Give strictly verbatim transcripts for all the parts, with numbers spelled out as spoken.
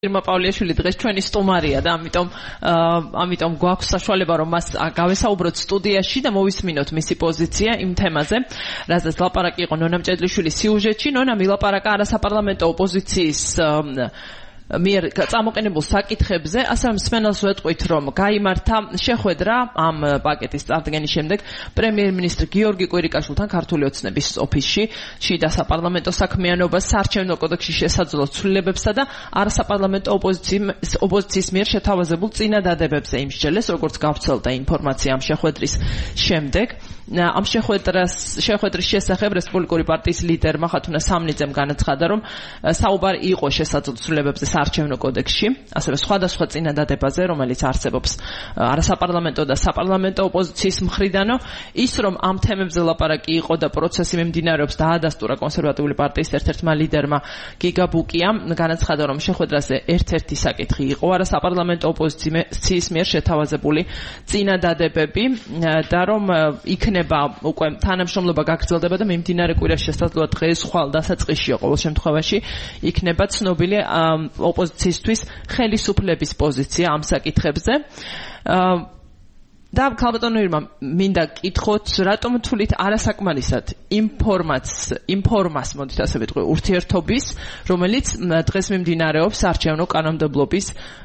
Irma Pavliashvili დღეს ჩვენი სტუმარია და ამიტომ ამიტომ გვაქვს საშუალება რომ მას გავესაუბროთ სტუდიაში და მოვისმინოთ მისი პოზიცია იმ თემაზე, რაზეც ლაპარაკი იყო ნონა მჭედლიშვილის სიუჟეტში. ნონა მილაპარაკა არასაპარლამენტო ოპოზიციის მიერ წამოყენებულ საკითხებზე, ასე რომ მსმენელს ვეტყვით, რომ გაიმართა შეხვედრა ამ პაკეტის წარდგენის შემდეგ პრემიერ-მინისტრ გიორგი კვირიკაშვილთან ქართული ოცნების ოფისში, შიდა საპარლამენტო საქმიანობას, საარჩევნო კოდექსში შესაძლო ცვლილებებსა და არასაპარლამენტო ოპოზიციის მიერ შეთავაზებულ წინადადებებზე იმსჯელეს, როგორც გავრცელდა ინფორმაცია ამ შეხვედრის შემდეგ. ამ შეხვედრას შეხვედრის შესახებ რესპუბლიკური პარტიის ლიდერმა ხათუნა სამნიძემ განაცხადა, რომ საუბარი იყო შესაძლო ცვლილებებზე საარჩევნო კოდექსში, ასევე სხვადასხვა წინადადებაზე, რომელიც არსებობს არასაპარლამენტო და საპარლამენტო ოპოზიციის მხრიდანო. ის რომ ამ თემებზე ლაპარაკი იყო და პროცესი მიმდინარეობს, დაადასტურა კონსერვატიული პარტიის ერთ-ერთმა ლიდერმა გიგა ბუკიამ, განაცხადა, რომ შეხვედრაზე ერთ-ერთი საკითხი იყო არასაპარლამენტო ოპოზიციის მიერ შეთავაზებული წინადადებები და რომ იქნება უკვე თანამშრომლობა გაგრძელდება და მიმდინარე კვირაში შესაძლოა დღეს ხვალ დასაწყისშია ყოველ შემთხვევაში იქნება ცნობილი ოპოზიციისთვის ხელისუფლების პოზიცია ამ საკითხებზე. და ქალბატონო ირმა, მინდა კითხოთ, რატომ თვლით არასაკმარისად ინფორმაც ინფორმას მოდით ასე ვიტყვი ურთიერთობის, რომელიც დღეს მიმდინარეობს საარჩევნო კანონმდებლობის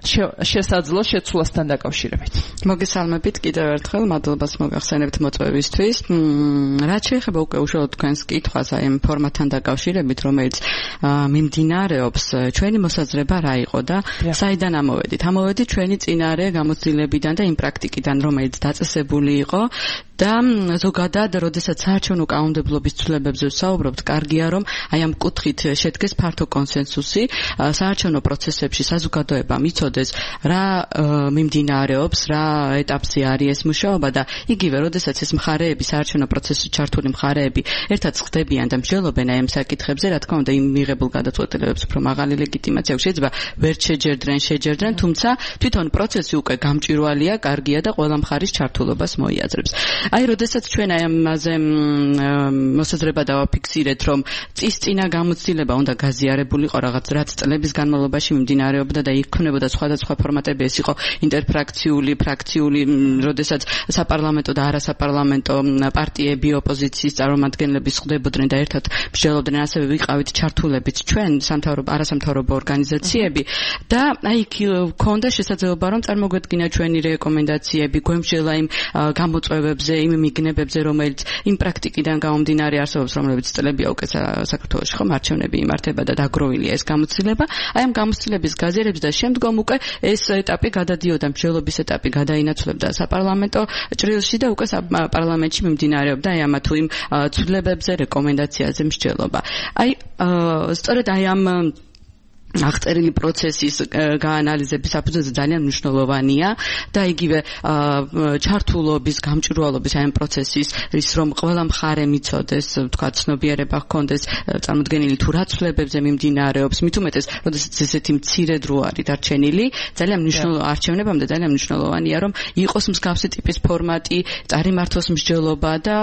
შესაძლო შეცვლასთან დაკავშირებით. მოგესალმებით კიდევ ერთხელ, მადლობას მოგახსენებთ მოწვევისთვის. რაც შეეხება უკვე უშუალოდ თქვენს კითხვას აი ამ ფორმატთან დაკავშირებით, რომელიც მიმდინარეობს, ჩვენი მოსაზრება რა იყო და საიდან ამოვედით? ამოვედით ჩვენი წინარე გამოცდილებიდან და იმ პრაქტიკიდან, რომელიც დაწესებული იყო და ზოგადად, როდესაც საარჩევნო კანონმდებლობის ცვლილებებზე ვსაუბრობთ, კარგია რომ აი ამ კუთხით შედგეს ფართო კონსენსუსი, საარჩევნო პროცესებში საზოგადოებამ იცოდეს რა მიმდინარეობს, რა ეტაპზე არის ეს მუშაობა და იგივე, როდესაც ეს მხარეები, საარჩევნო პროცესში ჩართული მხარეები ერთად ხდებიან და მსჯელობენ აი ამ საკითხებზე, რა თქმა უნდა, იმ მიღებულ გადაწყვეტილებებს უფრო მაღალი ლეგიტიმაცია აქვს, შეიძლება ვერ შეჯერდნენ, შეჯერდნენ, თუმცა თვითონ პროცესი უკვე გამჭვირვალეა, კარგია და ყველა მხარის ჩართულობას მოიაზრებს. აი, როდესაც ჩვენ აი ამაზე მოსაზრება დავაფიქსირეთ, რომ წის წინა გამოცდილება უნდა გაზიარებულიყო რაღაც რაც წლების განმავლობაში მიმდინარეობდა და იქნებოდა სხვადასხვა ფორმატები, ეს იყო ინტერფრაქციული, ფრაქციული, როდესაც საპარლამენტო და არასაპარლამენტო პარტიები, ოპოზიციის წარმომადგენლები ხდებოდნენ და ერთად მსჯელობდნენ, ასევე ვიყავით ჩართულებიც ჩვენ სამთავრობო არასამთავრობო ორგანიზაციები და აი იქ ქონდა შესაძლებლობა რომ წარმოგვედგინა ჩვენი რეკომენდაციები, გვემსჯელა იმ გამოწვევებზე, იმ მიგნებებზე, რომელიც იმ პრაქტიკიდან გამომდინარე არსებობს, რომლებიც წლებია უკვე საქართველოში ხომ არჩევნები იმართება და დაგროვილია ეს გამოცდილება. აი ამ გამოცდილების გაზიარებს და შემდგომ უკვე ეს ეტაპი გადადიოდა, მსჯელობის ეტაპი გადაინაცვლებდა საპარლამენტო ჭრილში და უკვე პარლამენტში მიმდინარეობდა აი ამა თუ იმ ცვლილებებზე, რეკომენდაციაზე მსჯელობა. აი სწორედ აი ამ აღწერილი პროცესის გაანალიზების საფუძველზე ძალიან მნიშვნელოვანია და იგივე ჩართულობის, გამჭვირვალობის აი ამ პროცესის ის რომ ყველა მხარე მიცოდეს, თქვა ცნობიერება ჰქონდეს წარმოდგენილი თუ რა ცვლილებებზე მიმდინარეობს, მით უმეტეს, როდესაც ესეთი მცირე დრო არის დარჩენილი, ძალიან მნიშვნელოვანი არჩევნებამდე ძალიან მნიშვნელოვანია რომ იყოს მსგავსი ტიპის ფორმატი, წარიმართოს მსჯელობა და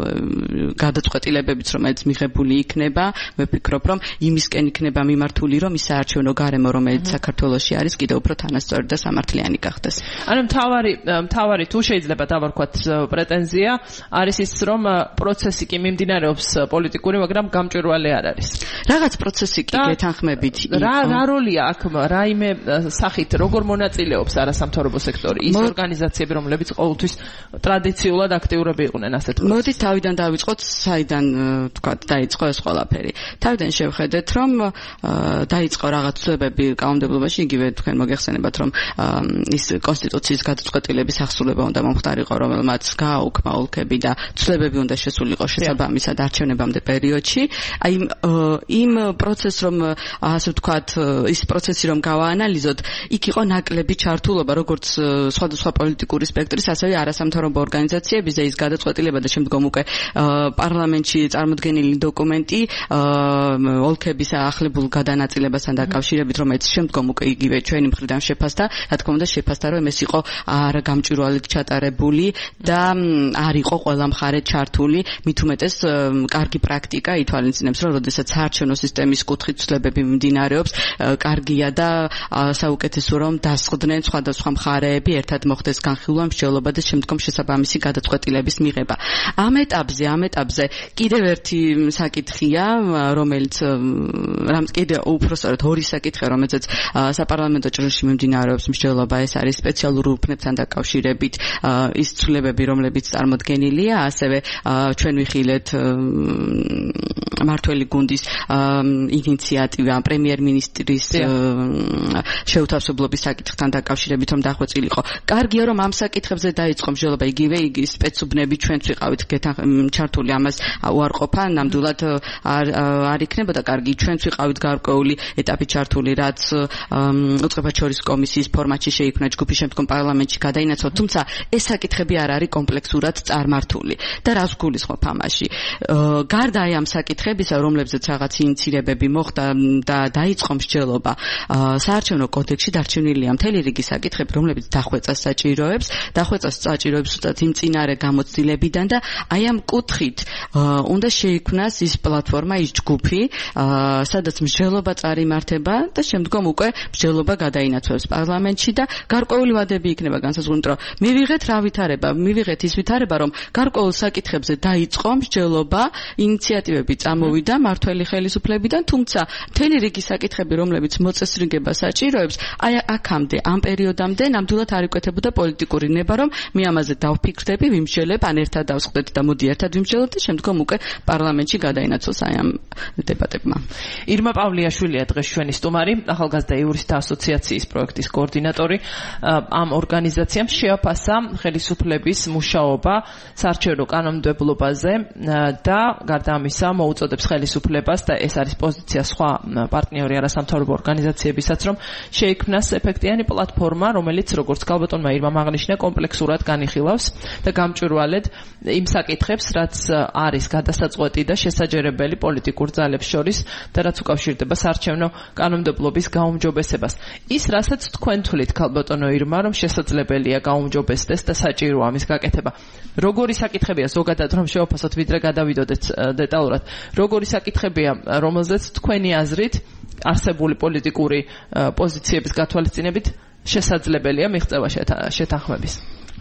გადაწყვეტილებებიც, რომელიც მიღებული იქნება, მე ვფიქრობ, რომ იმისკენ იქნება მიმართული, რომ ის საარჩევნო გარემო, რომელიც საქართველოში არის, კიდევ უფრო თანასწორი და სამართლიანი გახდეს. ანუ მთავარი მთავარი თუ შეიძლება დავარქვათ პრეტენზია არის ის, რომ პროცესი კი მიმდინარეობს პოლიტიკური, მაგრამ გამჭვირვალე არ არის. რაღაც პროცესი კი გეთანხმებით იყო. რა რა როლია აქ, რაიმე სახით, როგორ მონაწილეობს არასამთავრობო სექტორი, ის ორგანიზაციები, რომლებიც ყოველთვის ტრადიციულად აქტიურები იყვნენ ასეთ პროცესში. მოდით თავიდან დავიწყოთ, საიდან თქვა დაიწყო ეს ყველაფერი. თავიდან შევხედეთ, რომ დაიწყო რაღაც ცვლილებები კანონმდებლობაში, იგივე თქვენ მოგეხსენებათ, რომ ის კონსტიტუციის გადაწყვეტილების აღსრულება უნდა მომხდარიყო, რომელმაც გააუქმა ოლქები და ცვლილებები უნდა შესულიყო შესაბამისად არჩევნებამდე პერიოდში. აი იმ პროცესს რომ ასე ვთქვათ, ის პროცესი რომ გავაანალიზოთ, იქ იყო ნაკლები ჩართულობა, როგორც სხვადასხვა პოლიტიკური სპექტრის, ასევე არასამთავრობო ორგანიზაციების და ის გადაწყვეტილება და შემდგომ უკვე პარლამენტში წარმოდგენილი დოკუმენტი ოლქების ახლებულ გადანაწილებასთან პრობლემებთან დაკავშირებით, რომელიც შემდგომ უკვე იგივე ჩვენი მხრიდან შეფასდა, რა თქმა უნდა შეფასდა, რომ ეს იყო არ გამჭვირვალედ ჩატარებული და არ იყო ყველა მხარე ჩართული, მით უმეტეს კარგი პრაქტიკა ითვალისწინებს, რომ როდესაც საარჩევნო სისტემის კუთხით ცვლილებები მიმდინარეობს, კარგია და საუკეთესო რომ დასხდნენ სხვადასხვა მხარეები, ერთად მოხდეს განხილვა, მსჯელობა და შემდგომ შესაბამისი გადაწყვეტილების მიღება. ამ ეტაპზე, ამ ეტაპზე კიდევ ერთი საკითხია, რომელიც რამც კიდევ უფრო სწორედ ორი საკითხია, რომელზეც საპარლამენტო ჭრილში მიმდინარეობს მსჯელობა, ეს არის სპეციალურ უფლებთან დაკავშირებით ის ცვლილებები, რომლებიც წარმოდგენილია, ასევე ჩვენ ვიხილეთ მართველი გუნდის ინიციატივა პრემიერ-მინისტრის შეუთავსებლობის საკითხთან დაკავშირებით რომ დახვეწილიყო. კარგია რომ ამ საკითხებზე დაიწყო მსჯელობა, იგივე იგი სპეცუბნები ჩვენც ვიყავით ჩართული, ამას უარყოფა, ნამდვილად არ არ იქნებოდა კარგი, ჩვენც ვიყავით გარკვეული ეტაპი ჩართული, რაც უწყებაჩორის კომისიის ფორმატში შეიქმნა, ჯგუფის შემდგომ პარლამენტში გადაინაცვლა, თუმცა ეს საკითხები არ არის კომპლექსურად წარმართული. და რას გულისხმობ ამაში? გარდა აი ამ საკითხებისა, რომლებზეც რაღაც ინიცირებები მოხდა და დაიწყო მსჯელობა, საარჩევნო კოდექსში დარჩენილია მთელი რიგი საკითხები, რომლებიც დახვეწას საჭიროებს, დახვეწას საჭიროებს უბრალოდ იმ წინარე გამოცდილებიდან და აი ამ კუთხით უნდა შეიქმნას ის პლატფორმა, ის ჯგუფი, სადაც მსჯელობა წარიმართება და შემდგომ უკვე მსჯელობა გადაინაცვლებს პარლამენტში და გარკვეული ვადები იქნება განსაზღვრული, რომ მივიღეთ რა ვითარება, მივიღეთ ის ვითარება, რომ გარკვეულ საკითხებზე დაიწყო მსჯელობა, ინიციატივები წამოვიდა მართველი ხელისუფლებიდან, თუმცა მთელი რიგი საკითხები, რომლებიც მოწესრიგება საჭიროებს, აი აქამდე, ამ პერიოდამდე ნამდვილად არ იკვეთებოდა პოლიტიკური ნება, რომ მე ამაზე დავფიქრდები, ვიმსჯელებ, ან ერთად დავსხდეთ და მოდი ერთად ვიმსჯელებ და შემდგომ უკვე პარლამენტში გადაინაცვლოს აი ამ დებატებმა. ირმა პავლიაშვილია დღეს ჩვენი სტუმარი, ახალგაზრდა იურისტთა ასოციაციის პროექტის კოორდინატორი. ამ ორგანიზაციამ შეაფასა ხელისუფლების მუშაობა საარჩევნო კანონმდებლობაზე და გარდა ამისა მოუწოდებს ხელისუფლებას და ეს არის პოზიცია სხვა პარტნიორი არასამთავრობო ორგანიზაციებისაც, რომ შეიქმნას ეფექტიანი პლატფორმა, რომელიც როგორც ქალბატონმა ირმამ აღნიშნა, კომპლექსურად განიხილავს და გამჭვირვალედ იმ საკითხებს, რაც არის გადასაწყვეტი და შესაჯერებელი პოლიტიკურ ძალებს შორის და რაც უკავშირდება საარჩევნო კანონმდებლობის გაუმჯობესებას. ის, რასაც თქვენ თვლით, ქალბატონო ირმა, რომ შესაძლებელია გაუმჯობესდეს და საჭიროა მის გაკეთება. როგორი საკითხებია ზოგადად რომ შევაფასოთ, ვიდრე გადავიდოდეთ დეტალურად, როგორი საკითხებია, რომელზეც თქვენი აზრით არსებული პოლიტიკური პოზიციების გათვალისწინებით შესაძლებელია მიღწევა შეთანხმების?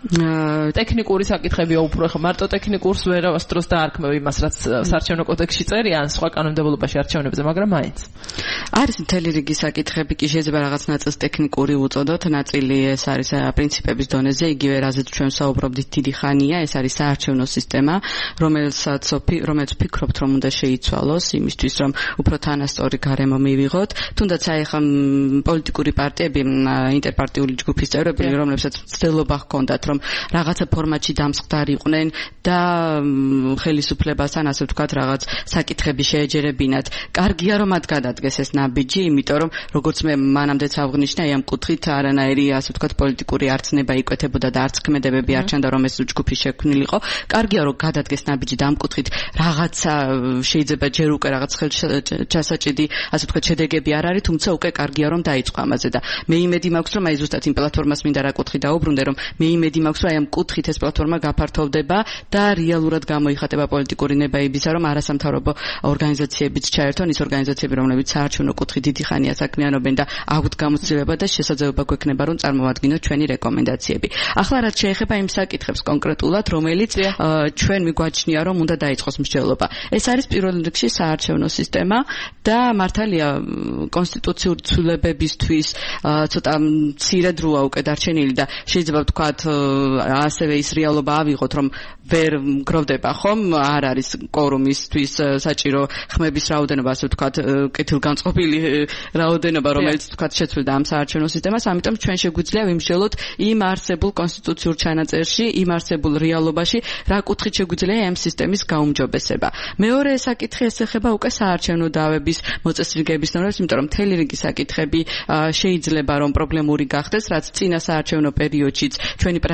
ტექნიკური საკითხებია უფრო, ხო მარტო ტექნიკურს ვერასდროს დაარქმევ იმას, რაც საარჩევნო კოდექსში წერია, ან სხვა კანონმდებლობაში არჩევნებზე, მაგრამ მაინც არის მთელი რიგი საკითხები, კი შეიძლება რაღაც ნაწილს ტექნიკური უწოდოთ, ნაწილი ეს არის პრინციპების დონეზე, იგივე რაზეც ჩვენ საუბრობდით დიდი ხანია, ეს არის საარჩევნო სისტემა, რომელსაც რომელიც ვფიქრობთ, რომ უნდა შეიცვალოს იმისთვის, რომ უფრო თანასწორი გარემო მივიღოთ, თუნდაც აი ხა პოლიტიკური პარტიები, ინტერპარტიული ჯგუფის წევრები, რომლებსაც მცდელობა ჰქონდათ, რომ რაღაცა ფორმატში დამსხდარიყვნენ და ხელისუფლებასთან ასე ვთქვათ რაღაც საკითხები შეეჯერებინათ. კარგია რომ მათ გადადგეს ეს ნაბიჯი, იმიტომ რომ როგორც მე მანამდეც აღნიშნე, აი ამ კუთხით არანაირი ასე ვთქვათ პოლიტიკური არცნება იკვეთებოდა და არც ქმედებები არ ჩანდა რომ ეს ჯგუფი შექმნილიყო. კარგია რომ გადადგეს ნაბიჯი და ამ კუთხით რაღაცა შეიძლება ჯერ უკვე რაღაც ხელჩასაჭიდი ასე ვთქვათ შედეგები არ არის, თუმცა უკვე კარგია რომ დაიწყო ამაზე და მე იმედი მაქვს რომ აი ზუსტად იმ პლატფორმას მინდა რა კუთხით დაუბრუნდე, რომ მე იმედი მაქვს რომ აი ამ კუთხით ეს პლატფორმა გაფართოვდება და რეალურად გამოიხატება პოლიტიკური ნებაებისა, რომ არასამთავრობო ორგანიზაციებიც ჩაერთონ, ის ორგანიზაციები, რომლებიც საარჩევნო კუთხით დიდი ხანია საქმიანობენ და აქვთ გამოცდილება და შესაძლებლობა გვექნება რომ წარმოვადგინოთ ჩვენი რეკომენდაციები. ახლა რაც შეეხება იმ საკითხებს კონკრეტულად, რომელიც ჩვენ მიგვაჩნია რომ უნდა დაიწყოს მსჯელობა. ეს არის პირველ რიგში საარჩევნო სისტემა და მართალია კონსტიტუციური ცვლილებებისთვის ცოტა მცირე დროა უკვე დარჩენილი და შეიძლება ვთქვათ ასევე ის რეალობა ავიღოთ, რომ ვერ გროვდება ხომ, არ არის კვორუმისთვის საჭირო ხმების რაოდენობა, ასე ვთქვათ, კეთილგანწყობილი რაოდენობა, რომელიც ვთქვათ შეცვლიდა ამ საარჩევნო სისტემას, ამიტომ ჩვენ შეგვიძლია ვიმსჯელოთ იმ არსებულ კონსტიტუციურ ჩანაწერში, იმ არსებულ რეალობაში, რა კუთხით შეგვიძლია ამ სისტემის გაუმჯობესება. მეორე საკითხი ეს ეხება უკვე საარჩევნო დავების მოწესრიგების ნორმებს, იმიტომ რომ მთელი რიგი საკითხები შეიძლება რომ პრობლემური გახდეს, რაც წინა საარჩევნო პერიოდშიც ჩვენი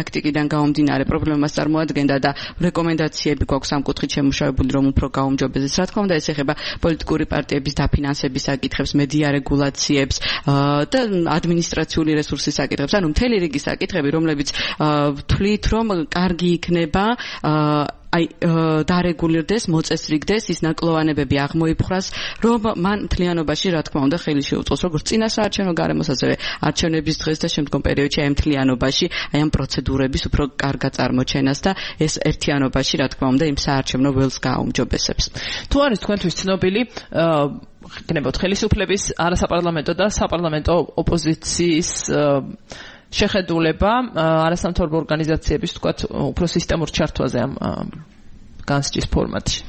პრაქტიკიდან გამომდინარე პრობლემას წარმოადგენდა და რეკომენდაციები გვაქვს ამ კუთხით შემუშავებული, რომ უფრო გაუმჯობესდეს. Რა თქმა უნდა, ეს ეხება პოლიტიკური პარტიების დაფინანსების საკითხებს, მედია რეგულაციებს და ადმინისტრაციული რესურსის საკითხებს, ანუ მთელი რიგი საკითხები, რომლებიც ვთვლით, რომ კარგი იქნება აი დარეგულირდეს, მოწესრიგდეს, ის ნაკლოვანებები აღმოიფხვრას, რომ მან მთლიანობაში, რა თქმა უნდა, ხელი შეუწყოს როგორც წინასაარჩევნო გარემოს, ასევე არჩევნების დღეს და შემდგომ პერიოდში აი მთლიანობაში, აი ამ პროცედურების უფრო კარგად წარმოჩენას და ეს ერთიანობაში, რა თქმა უნდა, იმ საარჩევნო ველს გააუმჯობესებს. თუ არის თქვენთვის ცნობილი გქნებოთ ხელისუფლების არასაპარლამენტო და საპარლამენტო ოპოზიციის შეხედულება არასამთავრობო ორგანიზაციების თქვათ უფრო სისტემურ ჩართვაზე ამ განსჯის ფორმატში.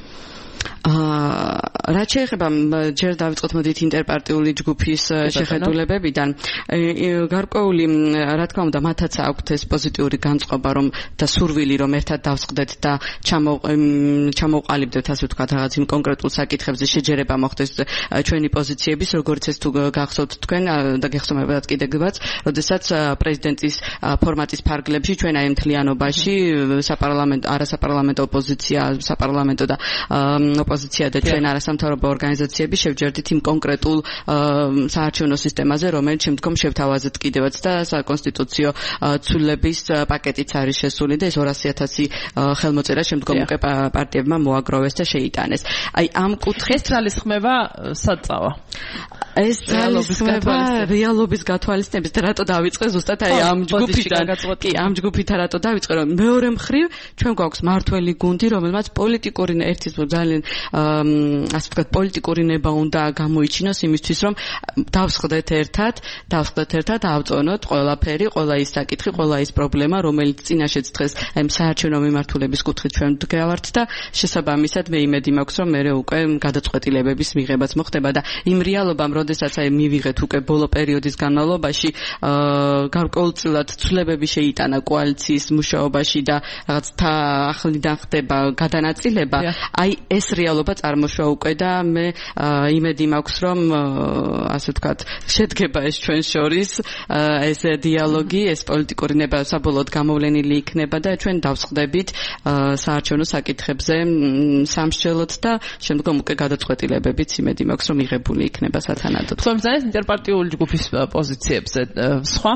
რაც შეეხება ჯერ დავიწყოთ მოდით ინტერპარტიული ჯგუფის შეხედულებებიდან, გარკვეული, რა თქმა უნდა, მათაც აქვთ ეს პოზიტიური განწყობა, რომ და სურვილი, რომ ერთად დავსყდეთ და ჩამოვყალიბდეთ, ასე ვთქვათ, რაღაც იმ კონკრეტულ საკითხებზე შეჯერება მოხდეს ჩვენი პოზიციების, როგორც ეს თუ გახსოვთ თქვენ და გეხსოვებათ კიდევაც, როდესაც პრეზიდენტის ფორმატის ფარგლებში ჩვენ აი მთლიანობაში საპარლამენტო, არასაპარლამენტო ოპოზიცია, საპარლამენტო და ოპოზიცია და ჩვენ არასამთავრობო ორგანიზაციები შევჯერდით იმ კონკრეტულ საარჩევნო სისტემაზე, რომელიც შემდგომ შევთავაზეთ კიდევაც და საკონსტიტუციო ცვლილების პაკეტიც არის შესული და ეს ორასი ათასი ხელმოწერა შემდგომ უკვე პარტიებმა მოაგროვეს და შეიტანეს. აი ამ კუთხით ძალისხმება საწავა. ეს ძალისხმება რეალობის გათვალისწინებით და რატო დავიწყე ზუსტად აი ამ ჯგუფიდან? კი, ამ ჯგუფიდან რატო დავიწყე, რომ მეორე მხრივ ჩვენ გვაქვს მართველი გუნდი, რომელმაც პოლიტიკური ერთის ძალიან ასე ვთქვათ, პოლიტიკური ნება უნდა გამოიჩინოს იმისთვის, რომ დავსხდეთ ერთად, დავსხდეთ ერთად, ავწონოთ ყველაფერი, ყველა ის საკითხი, ყველა ის პრობლემა, რომელიც წინაშეც დღეს აი საარჩევნო მიმართულების კუთხით ჩვენ ვდგავართ და შესაბამისად მე იმედი მაქვს, რომ მე უკვე გადაწყვეტილებების მიღებაც მოხდება და იმ რეალობამ, როდესაც აი მივიღეთ უკვე ბოლო პერიოდის განმავლობაში, გარკვეულწილად ცვლილებები შეიტანა კოალიციის მუშაობაში და რაღაც ახლიდან ხდება გადანაწილება, აი ეს რეალობა წარმოშვა უკვე და მე იმედი მაქვს, რომ ასე ვთქვათ, შედგება ეს ჩვენ შორის ეს დიალოგი, ეს პოლიტიკური ნება საბოლოოდ გამოვლენილი იქნება და ჩვენ დავსხდებით საარჩევნო საკითხებზე სამსჯელოდ და შემდგომ უკვე გადაწყვეტილებებიც იმედი მაქვს, რომ მიღებული იქნება სათანადოდ. თქვენ ბრძანეთ ინტერპარტიული ჯგუფის პოზიციებზე სხვა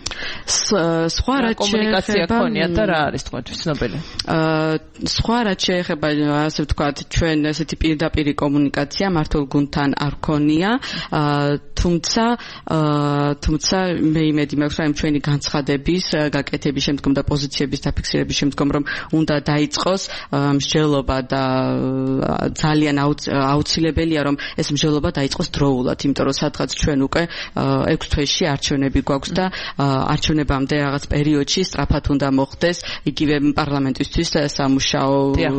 სხვა რაც კომუნიკაცია ქონია და რა არის თქვენთვის ცნობილი? სხვა რაც შეეხება, ასე ვთქვათ, ჩვენ ესეთი პირდაპირი კომუნიკაცია მართულ გუნდთან არ ქონია, თუმცა თუმცა მე იმედი მაქვს, რომ ჩვენი განცხადების გაკეთების შემდგომ და პოზიციების დაფიქსირების შემდგომ, რომ უნდა დაიწყოს მსჯელობა და ძალიან აუცილებელია, რომ ეს მსჯელობა დაიწყოს დროულად, იმიტომ რომ სადღაც ჩვენ უკვე ექვს თვეში არჩევნები გვაქვს და არჩევნებამდე რაღაც პერიოდში სწრაფად უნდა მოხდეს იგივე პარლამენტისთვის სამუშაო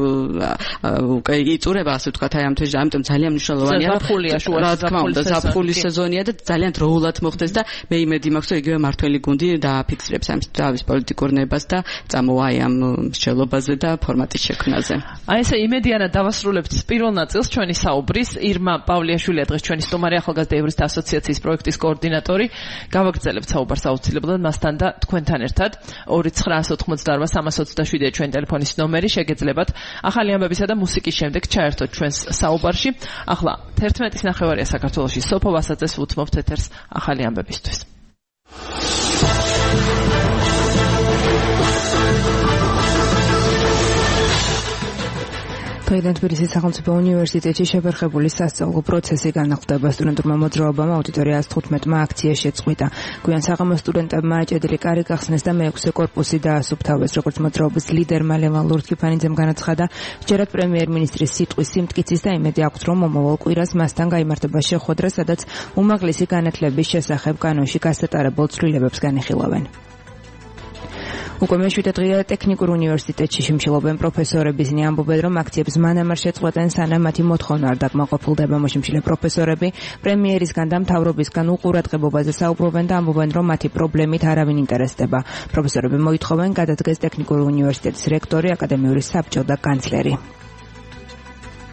უკვე იწურება, ასე ვთქვათ, აი ამ თვეში, ამიტომ ძალიან მნიშვნელოვანია, რა თქმა უნდა, ზაფხულის სეზონია და ძალიან დროულად მოხდეს და მე იმედი მაქვს, რომ იგივე მართველი გუნდი დააფიქსირებს ამ თავის პოლიტიკურ ნებას და წამოვა აი ამ მსჯელობაზე და ფორმატის შექმნაზე. აი ესე იმედიანად დავასრულებთ პირველ ნაწილს ჩვენი საუბრის. ირმა პავლიაშვილია დღეს ჩვენი სტუმარი, ახალგაზრდა ევროპის ასოციაციის პროექტის კოორდინატორი. გავაგრძელებთ საუბარს აუცილებლად მასთან და თქვენთან ერთად. ორი ცხრაასი ოთხმოცდაარბა სამას ოცდაშვიდი ჩვენი ტელეფონის ნომერი, შეგეძლებათ ახალი ამბებისა და მუსიკის შემდეგ ჩაერთოთ ჩვენს საუბარში. ახლა თერთმეტის ნახევარია საქართველოში. სოფო ვასაძეს უთმობთ ეთერს ახალი ამბებისთვის. დღეიდან თბილისის სახელმწიფო უნივერსიტეტში შეფერხებული სასწავლო პროცესი განახლდება. სტუდენტურმა მოძრაობამ აუდიტორია ათოთხმეტმა აქცია შეწყვიტა. გვიან საღამოს სტუდენტებმა აჭედილი კარი გახსნეს და მეექვსე კორპუსი დაასუფთავეს. როგორც მოძრაობის ლიდერმა ლევან ლურთქიფანიძემ განაცხადა, ჯერად პრემიერ-მინისტრის სიტყვის სიმტკიცის და იმედი აქვთ, რომ მომავალ კვირას მასთან გაიმართება შეხვედრა, სადაც უმაღლესი განათლების შესახებ კანონში გასატარებულ ცვლილებებს განიხილავენ. უკვე მეშვიდე დღეა ტექნიკურ უნივერსიტეტში შიმშილობენ პროფესორები. ისინი ამბობენ, რომ აქციებს მანამ არ შეწყვეტენ, სანამ მათი მოთხოვნა არ დაკმაყოფილდება. მოშიმშილე პროფესორები პრემიერისგან და მთავრობისგან უყურადღებობაზე საუბრობენ და ამბობენ, რომ მათი პრობლემით არავინ ინტერესდება. პროფესორები მოითხოვენ გადადგეს ტექნიკური უნივერსიტეტის რექტორი, აკადემიური საბჭო და კანცლერი.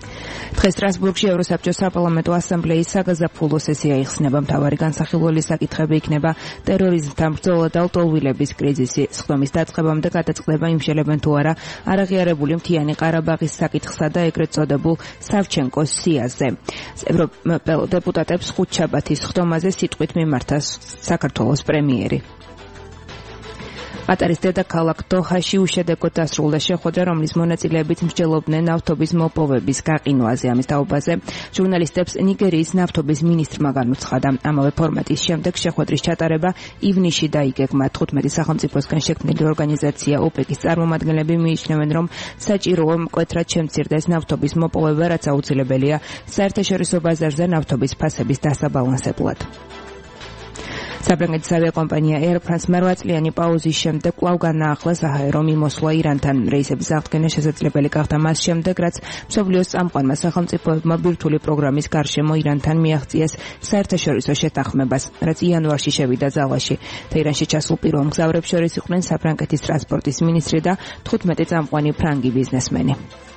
დღეს სტრასბურგში ევროსაბჭოს საპარლამენტო ასამბლეის საგაზაფხულო სესია იხსნება. მთავარი განსახილველი საკითხები იქნება ტერორიზმთან ბრძოლა და ლტოლვილების კრიზისი. სხდომის დაწყებამდე გადაწყდება იმშელებენ თუ არა არაღიარებული მთიანი ყარაბაღის საკითხსა და ეგრეთ წოდებულ სავჩენკოს სიაზე. ევროდეპუტატებს ხუთშაბათის სხდომაზე სიტყვით მიმართა საქართველოს პრემიერი. ყატარის დედაქალაქ დოჰაში უშედეგოდ დასრულდა შეხვედრა, რომლის მონაწილეებით მსჯელობდნენ ნავთობის მოპოვების გაყინვაზე. ამის თაობაზე ჟურნალისტებს ნიგერიის ნავთობის მინისტრმა განუცხადა. ამავე ფორმატის შემდეგ შეხვედრის ჩატარება ივნისში დაიგეგმა. თხუთმეტი სახელმწიფოსგან შექმნილი ორგანიზაცია ოპეკის წარმომადგენლები მიიჩნევენ, რომ საჭიროა მკვეთრად შემცირდეს ნავთობის მოპოვება, რაც აუცილებელია საერთაშორისო ბაზარზე ნავთობის ფასების დასაბალანსებლად. საფრანგეთის ავიაკომპანია Air France მერვაწლიანი პაუზის შემდეგ კვლავ განაახლა საჰაერო მიმოსვლა ირანთან. რეისების აღდგენა შესაძლებელი გახდა მას შემდეგ, რაც მსოფლიოს წამყვანმა სახელმწიფოებმა ბირთვული პროგრამის გარშემო ირანთან მიაღწიეს საერთაშორისო შეთანხმებას, რაც იანვარში შევიდა ძალაში. თეირანში ჩასულ პირველ მგზავრებს შორის იყვნენ საფრანგეთის ტრანსპორტის მინისტრი და თხუთმეტი წამყვანი ფრანგი ბიზნესმენი.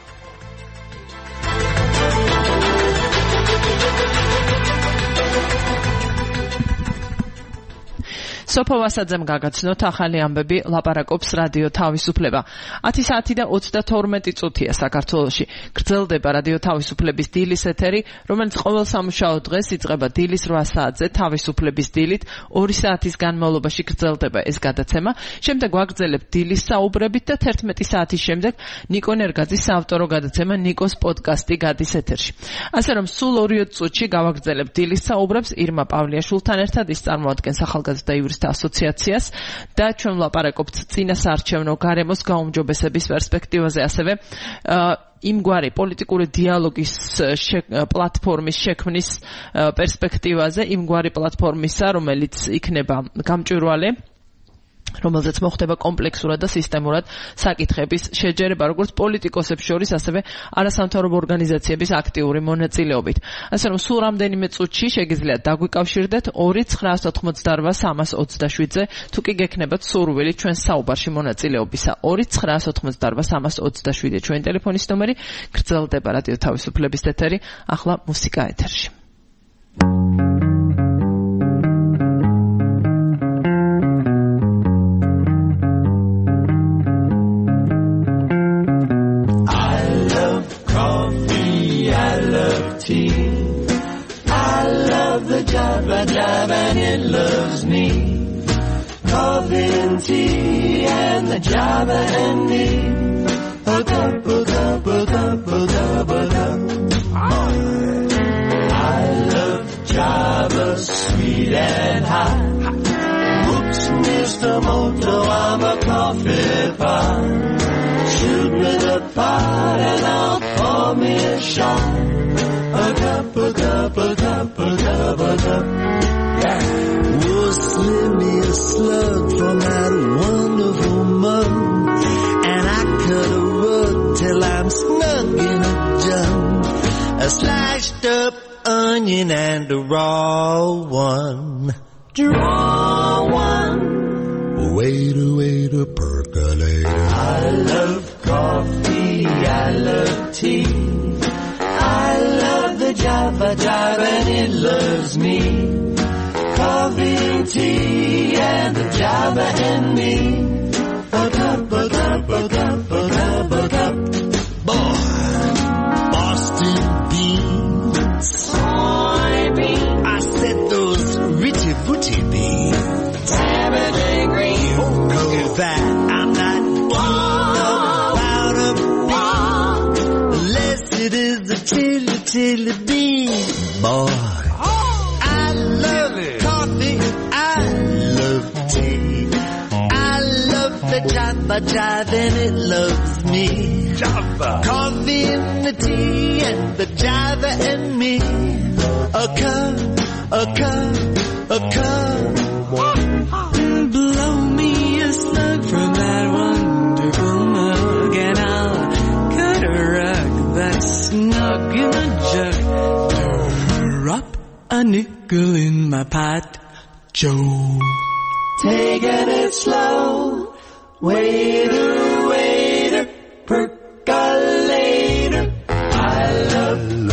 სოფო ვასაძემ გაგაცნოთ ახალი ამბები, ლაპარაკობს რადიო თავისუფლება. ათი საათი და ოცდათორმეტი წუთია საქართველოში. გრძელდება რადიო თავისუფლების დილის ეთერი, რომელიც ყოველ სამუშაო დღეს იწყება დილის რვა საათზე თავისუფლების დილით, ორი საათის განმავლობაში გრძელდება ეს გადაცემა. შემდეგ ვაგრძელებთ დილის საუბრებით და თერთმეტი საათის შემდეგ ნიკო ნერგაძის საავტორო გადაცემა ნიკოს პოდკასტი გადის ეთერში. ასე რომ სულ ორი წუთში გავაგრძელებთ დილის საუბრებს ირმა პავლიაშვილთან ერთად, ის წარმოადგენს ახალგაზრდა იურისტ ასოციაციას და ჩვენ ვლაპარაკობთ წინასაარჩევნო გარემოს გაუმჯობესების პერსპექტივაზე, ასევე იმგვარი პოლიტიკური დიალოგის პლატფორმის შექმნის პერსპექტივაზე, იმგვარი პლატფორმისა, რომელიც იქნება გამჭვირვალე, რომელზეც მოხდება კომპლექსურად და სისტემურად საკითხების შეჯერება, როგორც პოლიტიკოსებს შორის, ასევე არასამთავრობო ორგანიზაციების აქტიური მონაწილეობით. ასე რომ სულ რამდენიმე წუთში შეგიძლიათ დაგვიკავშირდეთ ორი ცხრაას ოთხმოცდარვა სამას ოცდაშვიდზე, თუ კი გექნებათ სურვილი ჩვენ საუბარში მონაწილეობისა. ორი ცხრაას ოთხმოცდარვა სამას ოცდაშვიდზე ჩვენი ტელეფონის ნომერი. გრძელდება რადიო თავისუფლების ეთერი, ახლა მუსიკა ეთერში. I love the Java Java and it loves me. Coffee and tea and the Java and me. A cup, a cup, a cup, a cup, a cup. I love Java, sweet and hot. Whoops, Mister Moto, I'm a coffee pot. Shoot me the pot and I'll pour me a shot. A cup, a cup, a cup, a cup, a cup. Yeah. Oh, slip me a slug from that wonderful mug, and I cut a rug till I'm snug in a jug. A sliced up onion and a raw one. Draw one. Waiter, waiter, percolator. I love coffee, I love tea. I love the Java Java and it loves me. Coffee and tea and the Java and me. A cup, a cup, a cup, a cup, a cup. Boy, Boston beans. Soybeans. I said those richy booty beans. Saturday green. Oh, look at that. I'm not about a bean. Unless it is a chili, chili bean. Boy, I love it. Coffee, I love tea. I love the Java Java and it loves me. Java. Coffee and the tea and the Java and me. A cup, a cup, a cup. Blow me a slug from that wonderful mug and I'll cut a rug that's snug in a jug. Drop a nickel in my pot, Joe. Taking it slow, waiter, waiter, percolator. I love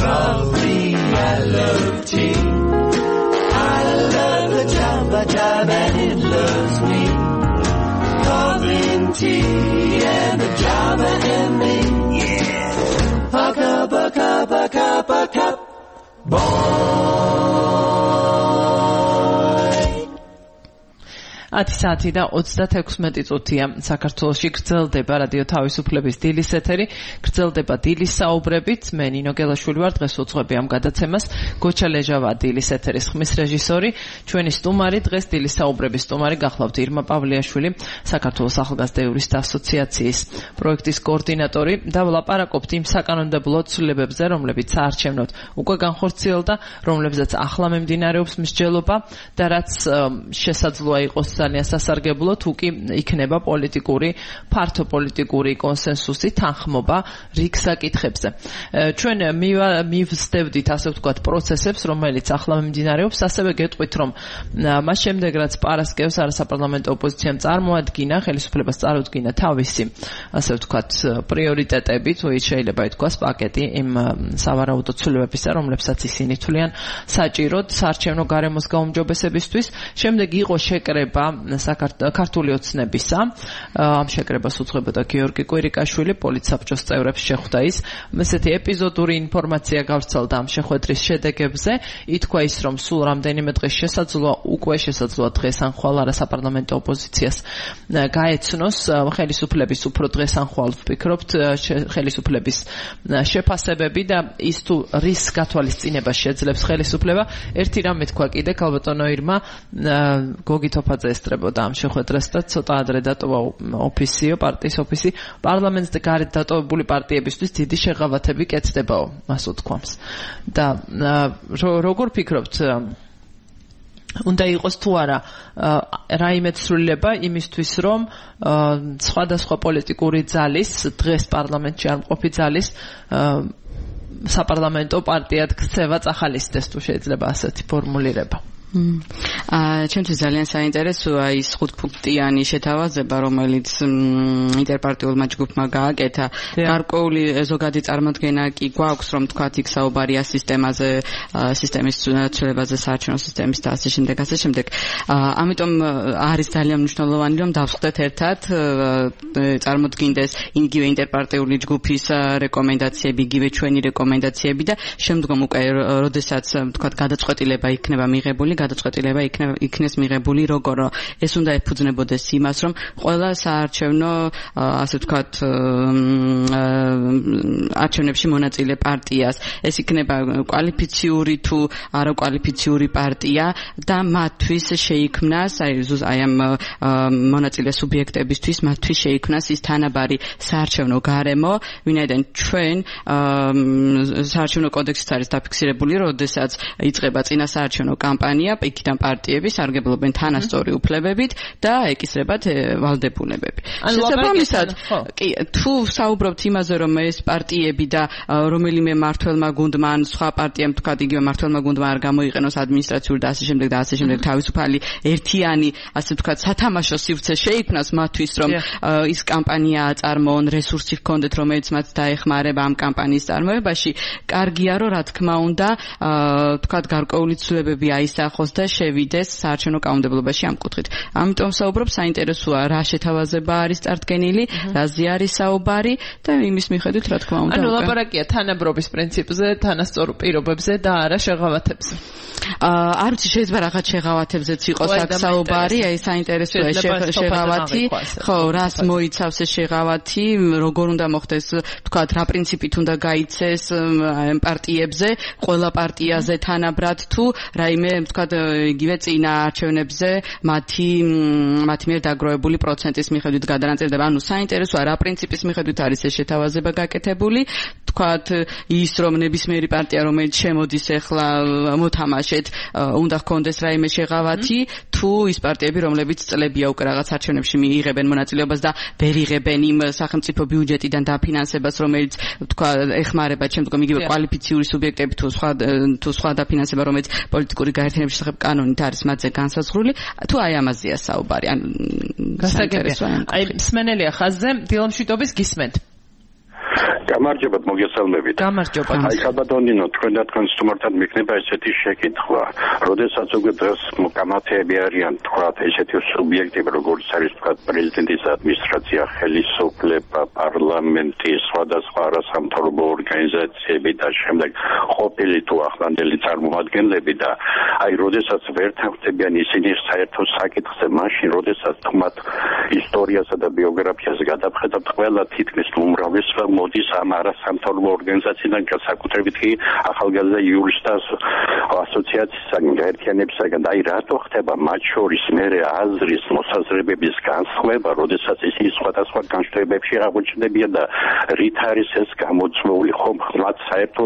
time and it loves me. Coffee, tea, and a Java and me. Yeah. A cup, a cup, a cup, a cup. Boy. ათი საათი და ოცდათექვსმეტი წუთია საქართველოში გრძელდება რადიო თავისუფლების დილის ეთერი, გრძელდება დილის საუბრებით. მე ნინო გელაშვილი ვარ, დღეს უძღვები ამ გადაცემას. გოჩა ლეჟავა დილის ეთერის ხმის რეჟისორი, ჩვენი სტუმარი დღეს დილის საუბრების სტუმარი გახლავთ ირმა პავლიაშვილი, საქართველოს ახალგაზრდა იურისტთა ასოციაციის პროექტის კოორდინატორი და ვლაპარაკობთ იმ საკანონმდებლო ცვლილებებზე, რომლებიც საარჩევნოდ უკვე განხორციელდა, რომლებზეც ახლა მიმდინარეობს მსჯელობა და რაც შესაძლოა იყოს ძალიან სასარგებლო თუ კი იქნება პოლიტიკური, ფართო პოლიტიკური კონსენსუსი, თანხმობა რიგ საკითხებზე. ჩვენ მივსდევდით ასე ვთქვათ პროცესებს, რომელიც ახლა მიმდინარეობს, ასევე გეტყვით, რომ მას შემდეგ რაც პარასკევს არასაპარლამენტო ოპოზიციამ წარმოადგინა, ხელისუფლებას წარუდგინა თავისი, ასე ვთქვათ, პრიორიტეტები, თუ შეიძლება ითქვას პაკეტი იმ სავარაუდო ცვლილებებისა, რომლებსაც ისინი თვლიან საჭიროდ საარჩევნო გარემოს გაუმჯობესებისთვის. შემდეგ იყო შეკრება საქართველოს ოცნებისა. ამ შეკრებას უძღვებოდა გიორგი კვირიკაშვილი, პოლიტსაბჭოს წევრებს შეხვდა ის. ესეთი ეპიზოდური ინფორმაცია გავრცელდა ამ შეხვედრის შედეგებზე. ითქვა ის, რომ სულ რამდენიმე დღეს შესაძლოა, უკვე შესაძლოა დღეს ან ხვალ არასაპარლამენტო ოპოზიციას გაეცნოს ხელისუფლების უფრო დღეს ან ხვალ ვფიქრობთ ხელისუფლების შეფასებები და ის თუ რის გათვალისწინებას შეძლებს ხელისუფლება. ერთი რამე თქვა კიდე ქალბატონო ირმა, გოგი თოფაძე ესწრებოდა ამ შეხვედრას და ცოტა ადრე დატოვა ოფისიო, პარტიის ოფისი. პარლამენტზე გარეთ დატოვებული პარტიებისთვის დიდი შეღავათები კეთდებაო, მას უთქვამს. და როგორ ფიქრობთ, უნდა იყოს თუ არა რაიმე ცვლილება იმისთვის, რომ სხვადასხვა პოლიტიკური ძალის, დღეს პარლამენტში არ მყოფი ძალის საპარლამენტო პარტიად ქცევა წახალისდეს, თუ შეიძლება ასეთი ფორმულირება? აა ჩვენთვის ძალიან საინტერესოა ის ხუთფუნქტიანი შეთავაზება, რომელიც ინტერპარტიულმა ჯგუფმა გააკეთა. გარკვეული ზოგადი წარმოდგენა კი გვაქვს, რომ თქვათ იქ საუბარია სისტემაზე, სისტემის ცვლილებაზე, საარჩევნო სისტემის და ასე შემდეგ, ასე შემდეგ. ამიტომ არის ძალიან მნიშვნელოვანი, რომ დავსხდეთ ერთად, წარმოდგინდეს იგივე ინტერპარტიული ჯგუფის რეკომენდაციები, იგივე ჩვენი რეკომენდაციები და შემდგომ უკვე როდესაც თქვათ გადაწყვეტილება იქნება მიღებული, გადაწყვეტილება იქნეს მიღებული როგორ ეს უნდა ეფუძნებოდეს იმას, რომ ყველა საარჩევნო ასე ვთქვათ არჩევნებში მონაწილე პარტიას ეს იქნება კვალიფიციური თუ არაკვალიფიციური პარტია და მათთვის შეიქმნას აი აი ამ მონაწილე სუბიექტებისთვის მათთვის შეიქმნას ის თანაბარი საარჩევნო გარემო, ვინაიდან ჩვენ საარჩევნო კოდექსით არის დაფიქსირებული, როდესაც იწყება წინა საარჩევნო კამპანია, იქიდან პარტიები სარგებლობენ თანასწორი უფლებებით და ეკისრებათ ვალდებულებები. შესაბამისად, კი, თუ საუბრობთ იმაზე, რომ ეს პარტიები და რომელიმე მმართველმა გუნდმა ან სხვა პარტიამ თქვათ იგივე მმართველმა გუნდმა არ გამოიყენოს ადმინისტრაციული და ასე შემდეგ და ასე შემდეგ თავისუფალი ერთიანი, ასე ვთქვათ, სათამაშო სივრცე შეიქმნას მათთვის, რომ ის კამპანია აწარმოონ, რესურსი ჰქონდეთ, რომელიც მათ დაეხმარება ამ კამპანიის წარმოებაში, კარგია, რომ რა თქმა უნდა, თქვათ გარკვეული ცვლილებები აისახოს და შევიდეს საარჩევნო კანონმდებლობაში ამ კუთხით. ამიტომ საუბრობ, საინტერესოა რა შეთავაზება არის წარდგენილი, რაზე არის საუბარი და იმის მიხედვით რა თქმა უნდა. ანუ ლაპარაკია თანაბრობის პრინციპზე, თანასწორ პირობებზე და არა შეღავათებზე. აა არ ვიცი, შეიძლება რაღაც შეღავათებზეც იყოს აქ საუბარი, აი საინტერესოა შეღავათი, ხო, რას მოიცავს ეს შეღავათი, როგორ უნდა მოხდეს, თქვათ, რა პრინციპით უნდა გაიცეს ამ პარტიებზე, ყველა პარტიაზე თანაბრად თუ რაიმე, თქვათ, იგივე წინა არჩევნებზე მათი მათი მიერ დაგროვებული პროცენტის მიხედვით გადანაწილდება. ანუ საინტერესოა რა პრინციპის მიხედვით არის ეს შეთავაზება გაკეთებული, თქვათ, ის რომ ნებისმიერი პარტია, რომელიც შემოდის ახლა მოთამაშეთ, უნდა ჰქონდეს რაიმე შეღავათი, თუ ის პარტიები, რომლებიც წლებია უკვე რაღაც არჩევნებში მიიღებენ მონაწილეობას და ვერ იღებენ იმ სახელმწიფო ბიუჯეტიდან დაფინანსებას, რომელიც თქვა ეხმარება შემდგომ იგივე კვალიფიციური სუბიექტები თუ სხვა თუ სხვა დაფინანსება, რომელიც პოლიტიკური გაერთიანების შესახებ კანონით არის მათზე განსაზღვრული, თუ აი ამაზეა საუბარი. ან გასაგებია. აი მსმენელია ხაზზე, დილამშვიდობის გისმენთ. გამარჯობათ, მოგესალმებით. გამარჯობათ. აი, ხალბატონინო, თქვენ და თქვენ სტუმართან მიქნება ესეთი შეკითხვა. როდესაც უკვე დღეს გამართები არიან, თქვა, ესეთი სუბიექტები, როგორც არის თქვა პრეზიდენტის ადმინისტრაცია, ხელისუფლება, პარლამენტი, სხვადასხვა არასამთავრობო ორგანიზაციები და შემდეგ ყოფილი თუ ახლანდელი წარმომადგენლები და აი, როდესაც ვერ თანხმდებიან ისინი საერთო საკითხზე, მაშინ, როდესაც თუმად ისტორიასა და ბიოგრაფიას გადავხედავთ, ყველა თითქმის უმრავლესობა მოდის ამ არასამთავრობო ორგანიზაციიდან, განსაკუთრებით კი ახალგაზრდა იურისტთა ასოციაციისგან, გაერთიანებისგან. აი, რატო ხდება მათ შორის მერე აზრის მოსაზრებების განსხვავება, როდესაც ისინი სხვადასხვა განშტოებებში აღმოჩნდებიან და რით არის ეს გამოწვეული, ხომ მათ საერთო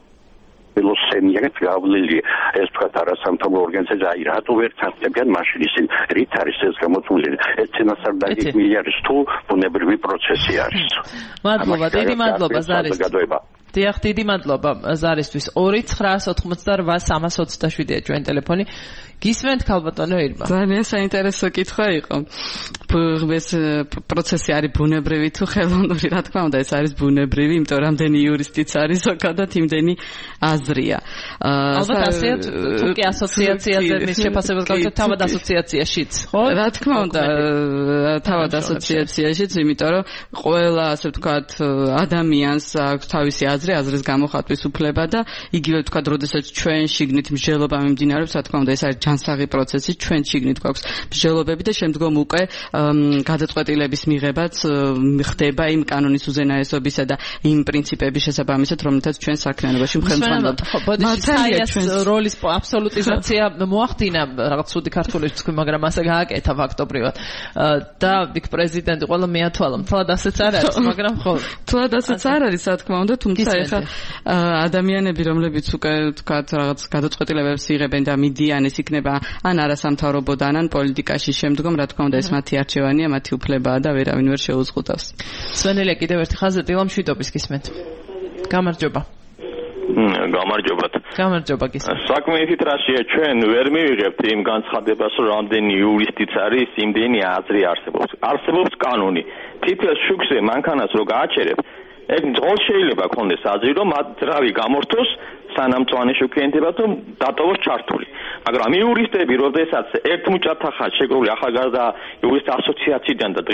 ველოსენიეთ გავლილი ეს თქვა არასამთავრობო ორგანიზაცია, აი, რატო ვერ თანხმდებიან მაშინ ისინი, რით არის ეს გამოწვეული? ეს წინასწარ დაგეგმილი არის თუ ბუნებრივი პროცესი არის? მადლობა, დიდი მადლობა ზარის. დიახ, დიდი მადლობა ზარისთვის. ორი ცხრაას ოთხმოცდაოთხ სამას ოცდაშვიდია ჩვენ ტელეფონი. გისმენთ ქალბატონო ირმა. ძალიან საინტერესო კითხვა იყო. ეს პროცესი არის ბუნებრივი თუ ხელოვნური? რა თქმა უნდა, ეს არის ბუნებრივი, იმიტომ რამდენი იურისტიც არის ზოგადად, იმდენი აზრია. ალბათ ასეა თუ კი ასოციაციაზე მის შეფასებას გავიგოთ, თავად ასოციაციაშიც, ხო? რა თქმა უნდა, თავად ასოციაციაშიც, იმიტომ რომ ყველა, ასე ვთქვათ, ადამიანს აქვს თავისი აზრი, აზრის გამოხატვის უფლება და იგივე ვთქვათ, როდესაც ჩვენ შიგნით მსჯელობა მიმდინარეობს, რა თქმა უნდა, ეს არის ჯანსაღი პროცესი, ჩვენ შიგნით გვაქვს მსჯელობები და შემდგომ უკვე გადაწყვეტილების მიღებაც ხდება იმ კანონის უზენაესობისა და იმ პრინციპების შესაბამისად, რომელთაც ჩვენ საქმიანობაში მხელმძღვანელობთ. მართალია ჩვენს როლის აბსოლუტიზაცია მოახდინა რაღაც ცუდი ქართული თქვი, მაგრამ ასე გააკეთა ფაქტობრივად. და იქ პრეზიდენტი ყველა მეათვალა, თლად ასეც არ არის, მაგრამ ხო, თლად ასეც არ არის, რა თქმა უნდა, თუმცა ეხლა ადამიანები, რომლებიც უკვე ვთქვათ, რაღაც გადაწყვეტილებებს იღებენ და მიდიან, ეს იქნება ან არასამთავრობოდან, ან პოლიტიკაში შემდგომ, რა თქმა უნდა, ეს მათი არჩევანია, მათი უფლებაა და ვერავინ ვერ შეუზღუდავს. სვენელია კიდევ ერთი ხაზი დილამშვიდობის გისმენთ. გამარჯობა. გამარჯობათ. გამარჯობა გისმენთ. საქმე ისეთ რაშია, ჩვენ ვერ მივიღებთ იმ განცხადებას, რომ რამდენი იურისტიც არის, იმდენი აზრი არსებობს. არსებობს კანონი. თითოეულ შუქზე მანქანას რო გააჩერებ, ეგ ძღოლ შეიძლება კონდეს აზრი, რომ რავი გამორთოს სანამ წვანეში უქენდება თუ დატოვოს ჩართული. მაგრამ იურისტები, როდესაც ერთ მუჭათა ხარ შეგრული ახალგაზრდა იურისტთა ასოციაციიდან და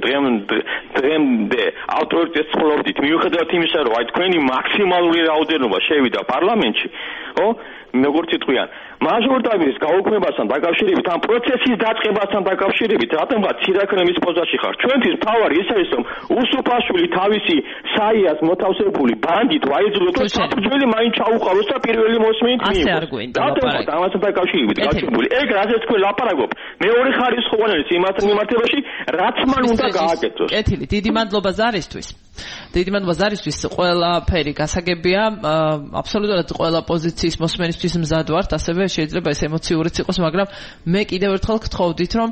დღემდე ავტორიტეტს ფლობდით, მიუხედავად იმისა, რომ აი თქვენი მაქსიმალური რაოდენობა შევიდა პარლამენტში, ხო? როგორც იტყვიან, მაჟორიტარობის გაუქმებასთან დაკავშირებით, ამ პროცესის დაწყებასთან დაკავშირებით, რატომღაც ცირაქნემის პოზაში ხარ. ჩვენთვის მთავარი ის არის, რომ უსუფაშვილი თავისი საიას მოთავსებული ბანდით ვაიძულოთ, რომ საფუძველი მაინც ჩაუყაროს და პირველი მოსმენით მიიღოს. ასე არ გვინდა ლაპარაკი. რატომღაც ამასთან დაკავშირებით გაჩვენებული. ეგ რაზეც თქვენ ლაპარაკობ, მეორე ხარისხოვანი იმასთან მიმართებაში, რაც მან უნდა გააკეთოს. კეთილი, დიდი მადლობა ზარისთვის. დიდი მადლობა ზარისთვის, ყველაფერი გასაგებია, აბსოლუტურად ყველა პოზიციის მოსმენისთვის მზად ვართ, ასევე შეიძლება ეს ემოციურიც იყოს, მაგრამ მე კიდევ ერთხელ გთხოვდით, რომ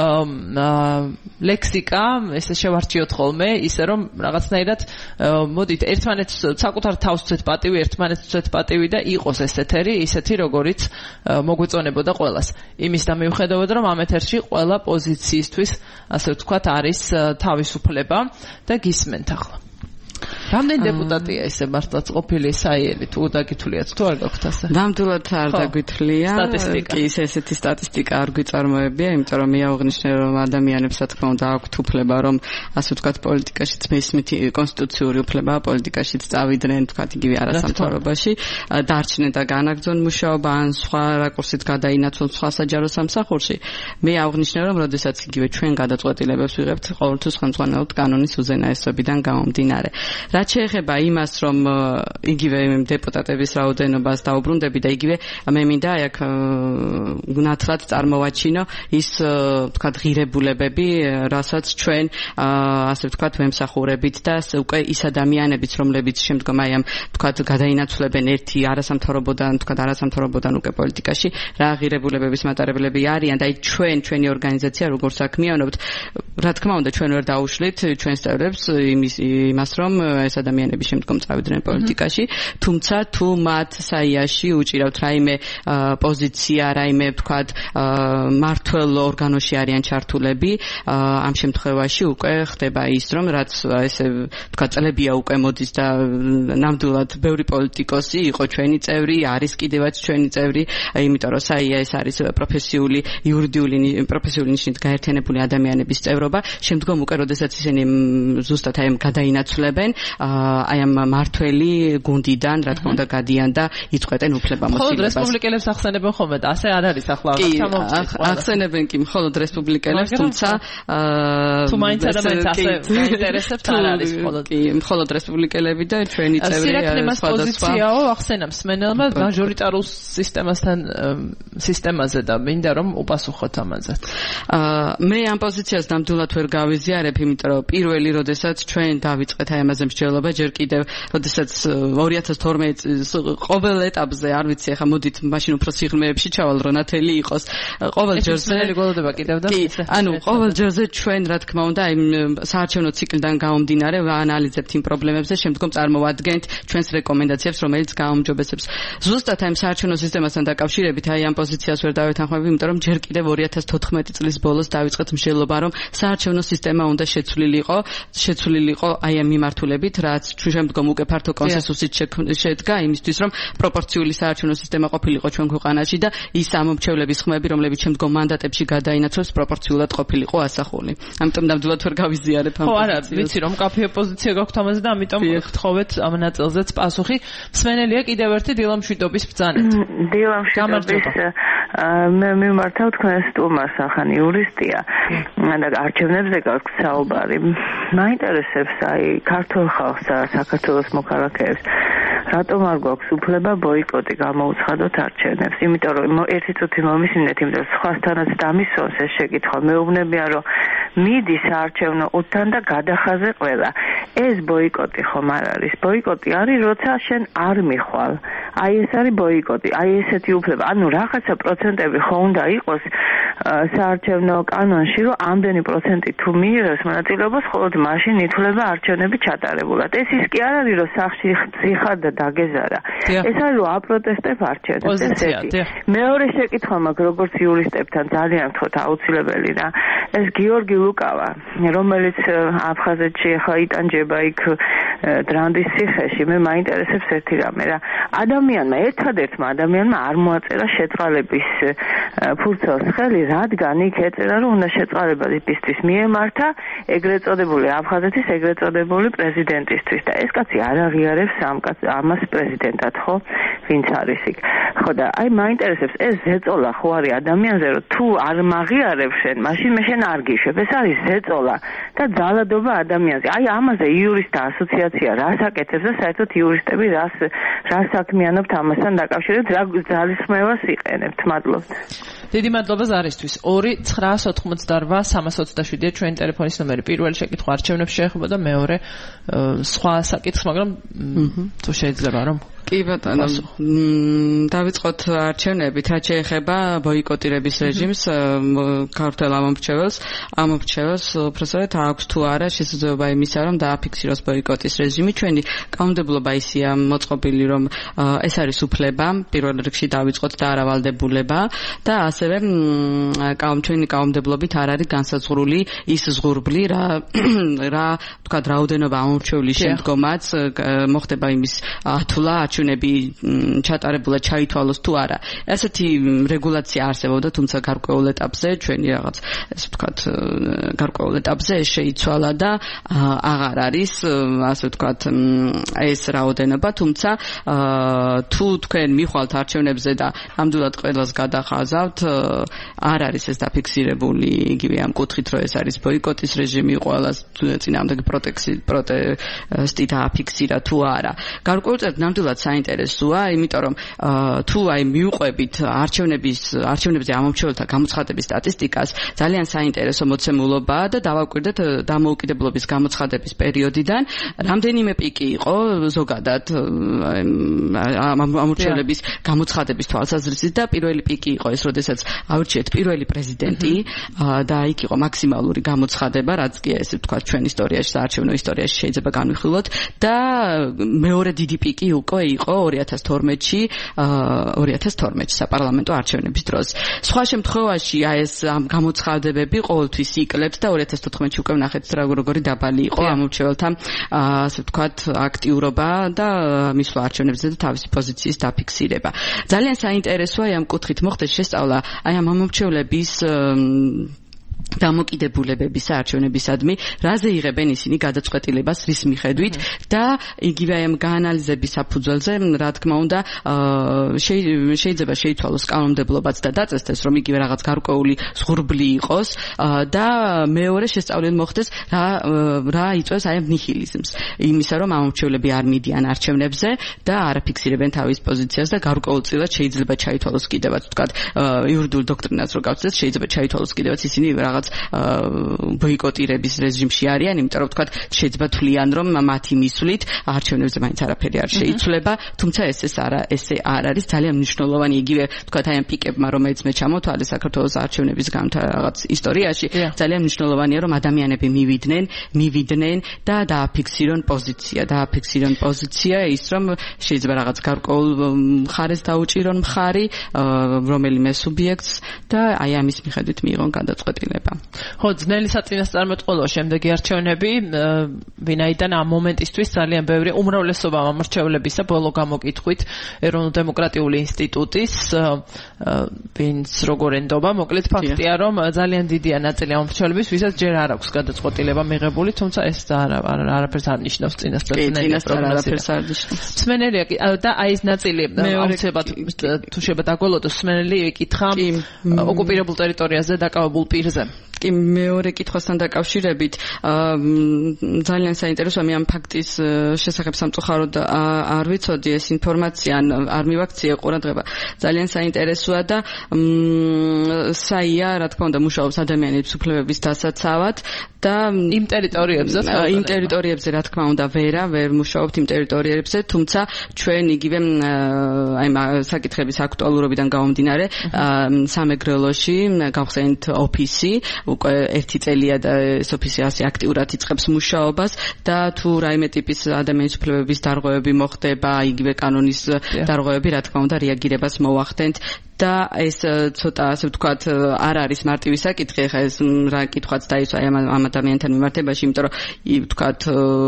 ლექსიკა, ესე შევარჩიოთ ხოლმე, ისე რომ რაღაცნაირად მოდით ერთმანეთს საკუთარ თავს ვცეთ პატივი, ერთმანეთს ვცეთ პატივი და იყოს ეს ეთერი, ისეთი როგორიც მოგვეწონებოდა ყველას. იმის და მიუხედავად, რომ ამ ეთერში ყველა პოზიციისთვის, ასე ვთქვათ, არის თავისუფლება და გისმენთ ახლა. რამდენი დეპუტატია ესე მართლაც ყოფილი საიელი თუ დაგითვლიათ თუ არ გაქვთ ასე? ნამდვილად არ დაგვითვლია. კი ის ესეთი სტატისტიკა არ გვიწარმოებია, იმიტომ რომ მე აღნიშნე რომ ადამიანებს რა თქმა უნდა აქვთ უფლება რომ ასე ვთქვათ პოლიტიკაშიც მისმით კონსტიტუციური უფლებაა პოლიტიკაშიც წავიდნენ ვთქვათ იგივე არასამთავრობაში, დარჩნენ და განაგრძონ მუშაობა ან სხვა რაკურსით გადაინაცვლონ სხვა საჯარო სამსახურში. მე აღნიშნე რომ როდესაც იგივე ჩვენ გადაწყვეტილებებს ვიღებთ ყოველთვის ხელმძღვანელობთ კანონის უზენაესობიდან გამომდინარე. რაც შეეხება იმას, რომ იგივე დეპუტატების რაოდენობას დაუბრუნდები და იგივე მე მინდა აი აქ ნათლად წარმოვაჩინო ის ვთქვათ ღირებულებები, რასაც ჩვენ ასე ვთქვათ ვემსახურებით და უკვე ის ადამიანებიც, რომლებიც შემდგომ აი ამ ვთქვათ გადაინაცვლებენ ერთი არასამთავრობოდან, ვთქვათ არასამთავრობოდან უკვე პოლიტიკაში, რა ღირებულებების მატარებლები არიან და აი ჩვენ ჩვენი ორგანიზაცია როგორ საქმიანობთ, რა თქმა უნდა ჩვენ ვერ დაუშლით ჩვენს წევრებს იმის იმას რომ ეს ადამიანები შემდგომ წავიდნენ პოლიტიკაში, თუმცა თუ მათ საიაში უჭირავთ რაიმე პოზიცია, რაიმე ვთქვათ მართველ ორგანოში არიან ჩართულები, ამ შემთხვევაში უკვე ხდება ის, რომ რაც ესე ვთქვათ წლებია უკვე მოდის და ნამდვილად ბევრი პოლიტიკოსი იყო ჩვენი წევრი, არის კიდევაც ჩვენი წევრი, იმიტომ რომ საია ეს არის პროფესიული, იურიდიული, პროფესიული ნიშნით გაერთიანებული ადამიანების წევრობა, შემდგომ უკვე როდესაც ისინი ზუსტად აი ამ გადაინაცვლებენ, აი ამ მართველი გუნდიდან, რა თქმა უნდა, გადიან და იწყვეტენ უფლებამოსილებას. მხოლოდ რესპუბლიკელებს ახსენებენ ხოლმე და ასე არ არის ახლა ჩამოვჭრით. ახსენებენ კი მხოლოდ რესპუბლიკელებს, თუმცა თუ მაინც ადამიანს ასე გაინტერესებთ არ არის მხოლოდ. კი, მხოლოდ რესპუბლიკელები და ჩვენი წევრი სირაქლემას პოზიციაო ახსენებ სმენელმა მაჟორიტარულ სისტემასთან სისტემაზე და მინდა რომ უპასუხოთ ამაზე. მე ამ პოზიციას ნამდვილად ვერ გავიზიარებ, იმიტომ რომ პირველი როდესაც ჩვენ დავიწყეთ აი ამაზე მსჯელობა, ჯერ კიდევ როდესაც ორი ათას თორმეტი წლის ყოველ ეტაპზე, არ ვიცი, ახლა მოდით მაშინ უფრო სიღრმეებში ჩავალ, რომ ნათელი იყოს. ყოველ ჯერზე გველოდება კიდევ და ანუ ყოველ ჯერზე ჩვენ რა თქმა უნდა აი საარჩევნო ციკლიდან გამომდინარე ვაანალიზებთ იმ პრობლემებზე, შემდგომ წარმოვადგენთ ჩვენს რეკომენდაციებს, რომელიც გააუმჯობესებს. ზუსტად აი საარჩევნო სისტემასთან დაკავშირებით აი ამ პოზიციას ვერ დავეთანხმები, იმიტომ რომ ჯერ კიდევ ორი ათას თოთხმეტი წლის ბოლოს დავიწყეთ მსჯელობა, რომ საარჩევნო სისტემა უნდა შეცვლილიყო, შეცვლილიყო აი ამ მიმართულებით, რაც შემდგომ უკვე ფართო კონსენსუსით შედგა იმისთვის, რომ პროპორციული საარჩევნო სისტემა ყოფილიყო ჩვენ ქვეყანაში და ის ამომრჩევლების ხმები, რომლებიც შემდგომ მანდატებში გადაინაცვლეს, პროპორციულად ყოფილიყო ასახული. ამიტომ ნამდვილად ვერ გავიზიარებ ამ პოზიციას. ხო, არა, ვიცი რომ კაფე პოზიცია გაქვთ ამაზე და ამიტომ გთხოვეთ ამ ნაწილზეც პასუხი. მსმენელია კიდევ ერთი დილამშვიდობის ბრძანეთ. დილამშვიდობის მე მიმართავ თქვენ სტუმარს, ახან იურისტია და არჩევნებზე გაქვთ საუბარი. მაინტერესებს აი ქართულ ხალხს და საქართველოს მოქალაქეებს რატომ არ გვაქვს უფლება ბოიკოტი გამოუცხადოთ არჩევნებს? იმიტომ რომ ერთი წუთი მომისმინეთ, იმიტომ რომ სხვასთანაც დამისვენს ეს შეკითხვა. მეუბნებიან რომ მიდის საარჩევნო უთთან და გადახაზე ყველა. ეს ბოიკოტი ხომ არ არის? ბოიკოტი არის, როცა შენ არ მიხვალ. აი ეს არის ბოიკოტი. აი ესეთი უფლება. ანუ რაღაცა პროცენტები ხო უნდა იყოს საარჩევნო კანონში, რომ ამდენი პროცენტი თუ მიიღებს მონაწილეობას, მხოლოდ მაშინ ითვლება არჩევნები ჩატარებულად. ეს ის კი არ არის, რომ სახში ხარ და დაგეზარა. ეს არის რომ აპროტესტებ არჩევნებს. ესეთი. მეორე შეკითხვა მაქვს, როგორც იურისტებთან ძალიან ვთქვათ აუცილებელი რა. ეს გიორგი ლუკავა, რომელიც აფხაზეთში ახლა იტანჯება იქ დრანდის ციხეში, მე მაინტერესებს ერთი რამე რა. ადამიანმა, ერთადერთმა ადამიანმა არ მოაწერა შეწყალების ფურცელს ხელი, რადგან იქ ეწერა, რომ უნდა შეწყალებისთვის მიემართა ეგრეთ წოდებული აფხაზეთის ეგრეთ წოდებული პრეზიდენტისთვის და ეს კაცი არ აღიარებს ამ კაცს ამას პრეზიდენტად, ხო? ვინც არის იქ. ხო და აი მაინტერესებს ეს ზეწოლა ხო არის ადამიანზე, რომ თუ არ მაღიარებ შენ, მაშინ მე შენ არ გიშვებ. ეს არის ზეწოლა და ძალადობა ადამიანზე. აი ამაზე იურისტთა ასოციაცია რას აკეთებს და საერთოდ იურისტები რას რას საქმიანობთ ამასთან დაკავშირებით, რა ძალისხმევას იყენებთ? მადლობთ. დიდი მადლობა ზარისთვის. ორი ცხრაას ოთხმოცდარვა სამას ოცდაშვიდია ჩვენი ტელეფონის ნომერი. პირველი შეკითხვა არჩევნებს შეეხება და მეორე სხვა საკითხს, მაგრამ თუ შეიძლება რომ კი ბატონო, დავიწყოთ არჩევნებით, რაც შეეხება ბოიკოტირების რეჟიმს, ქართულ ამომრჩეველს, ამომრჩეველს უბრალოდ აქვს თუ არა შესაძლებლობა იმისა, რომ დააფიქსიროს ბოიკოტის რეჟიმი. ჩვენი კანონმდებლობა ისია მოწყობილი, რომ ეს არის უფლება, პირველ რიგში დავიწყოთ და არა ვალდებულება და ასევე ჩვენი კანონმდებლობით არ არის განსაზღვრული ის ზღურბლი, რა რა თქვა რაოდენობა ამომრჩევლის შემდგომაც მოხდება იმის ათვლა არჩევნები ჩატარებულად ჩაითვალოს თუ არა. ესეთი რეგულაცია არსებობდა, თუმცა გარკვეულ ეტაპზე ჩვენი რაღაც ესე ვთქვათ გარკვეულ ეტაპზე შეიცვალა და აღარ არის ასე ვთქვათ ეს რაოდენობა, თუმცა თუ თქვენ მიხვალთ არჩევნებზე და ნამდვილად ყველას გადახაზავთ, არ არის ეს დაფიქსირებული იგივე ამ კუთხით, რომ ეს არის ბოიკოტის რეჟიმი, ყველას წინააღმდეგ პროტესტი დააფიქსირა თუ არა. გარკვეულწილად ნამდვილად საინტერესოა, იმიტომ რომ თუ აი მიუყვებით არჩევნების არჩევნებზე ამომრჩეველთა გამოცხადების სტატისტიკას, ძალიან საინტერესო მოცემულობაა და დავაკვირდეთ დამოუკიდებლობის გამოცხადების პერიოდიდან რამდენიმე პიკი იყო ზოგადად ამომრჩევლების გამოცხადების თვალსაზრისით და პირველი პიკი იყო ეს, როდესაც რომელსაც აურჩიეთ პირველი პრეზიდენტი და იქ იყო მაქსიმალური გამოცხადება, რაც კი ესე ვთქვათ ჩვენ ისტორიაში, საარჩევნო ისტორიაში შეიძლება განვიხილოთ და მეორე დიდი პიკი უკვე იყო ორი ათას თორმეტში, ორი ათას თორმეტში საპარლამენტო არჩევნების დროს. სხვა შემთხვევაში აი ეს გამოცხადებები ყოველთვის იკლებს და ორი ათას თოთხმეტში უკვე ვნახეთ როგორი დაბალი იყო ამომრჩეველთა ასე ვთქვათ აქტიურობა და მისვლა არჩევნებზე და თავისი პოზიციის დაფიქსირება. ძალიან საინტერესოა ამ კუთხით მოხდეს შესწავლა აი ამ ამომრჩევლების დამოკიდებულებების საარჩევნებისადმი, რაზე იღებენ ისინი გადაწყვეტილებას, რის მიხედვით და იგივე ამ გაანალიზების საფუძველზე, რა თქმა უნდა, შეიძლება შეიცვალოს კანონმდებლობაც და დაწესდეს, რომ იგივე რაღაც გარკვეული ზღურბლი იყოს და მეორე შესწავლილი მოხდეს, რა რა იწვევს აი ამ ნიჰილიზმს. იმისა, რომ ამომრჩევლები არ მიდიან არჩევნებზე და არ აფიქსირებენ თავის პოზიციას და გარკვეულწილად შეიძლება ჩაითვალოს კიდევაც, ვთქვათ, იურიდიულ დოქტრინას რო გავცეთ, შეიძლება ჩაითვალოს კიდევაც ისინი რაღაც ბოიკოტირების რეჟიმში არიან, იმიტომ რომ ვთქვათ, შეიძლება თვლიან, რომ მათი მისვლით არჩევნებზე მაინც არაფერი არ შეიცვლება, თუმცა ეს ეს არა, ესე არ არის ძალიან მნიშვნელოვანი იგივე, ვთქვათ, აი ამ პიკებმა, რომელიც მე ჩამოთვალე საქართველოს არჩევნების განთა რაღაც ისტორიაში, ძალიან მნიშვნელოვანია, რომ ადამიანები მივიდნენ, მივიდნენ და დააფიქსირონ პოზიცია, დააფიქსირონ პოზიცია ის, რომ შეიძლება რაღაც გარკვეულ მხარეს დაუჭირონ მხარი, რომელიმე სუბიექტს და აი ამის მიხედვით მიიღონ გადაწყვეტილება. ხო, ძნელი საწინასწარმეტყველო შემდეგი არჩევნები, ვინაიდან ამ მომენტისთვის ძალიან ბევრი უმრავლესობა ამომრჩევლებისა ბოლო გამოკითხვით ეროვნულ-დემოკრატიული ინსტიტუტის, ვინც როგორ ენდობა, მოკლედ ფაქტია, რომ ძალიან დიდია ნაწილი ამომრჩევლების, ვისაც ჯერ არ აქვს გადაწყვეტილება მიღებული, თუმცა ეს არაფერს არ ნიშნავს წინასწარ არაფერს არ ნიშნავს. მსმენელია და აი ეს ნაწილი აუცილებლად თუ შეიძლება დაგველოდოს, მსმენელი ეკითხა ოკუპირებულ ტერიტორიაზე დაკავებულ პირზე. კი მეორე კითხვასთან დაკავშირებით ძალიან საინტერესოა, მე ამ ფაქტის შესახებ სამწუხაროდ არ ვიცოდი, ეს ინფორმაცია არ მივაქციე ყურადღება. ძალიან საინტერესოა და საია, რა თქმა უნდა, მუშაობს ადამიანების უფლებების დასაცავად და იმ ტერიტორიებზე, იმ ტერიტორიებზე, რა თქმა უნდა, ვერა, ვერ მუშაობთ იმ ტერიტორიებზე, თუმცა ჩვენ იგივე აი საკითხების აქტუალურობიდან გამომდინარე, სამეგრელოში გავხსენით ოფისი, უკვე ერთი წელია და ეს ოფისი ასე აქტიურად იწყებს მუშაობას და თუ რაიმე ტიპის ადამიანის უფლებების დარღვევები მოხდება, იგივე კანონის დარღვევები, რა თქმა უნდა, რეაგირებას მოვახდენთ და ეს ცოტა ასე ვთქვათ არ არის მარტივი საკითხი, ხა ეს რა კითხვაც დაისვა ამ ადამიანთან მიმართებაში, იმიტომ რომ ვთქვათ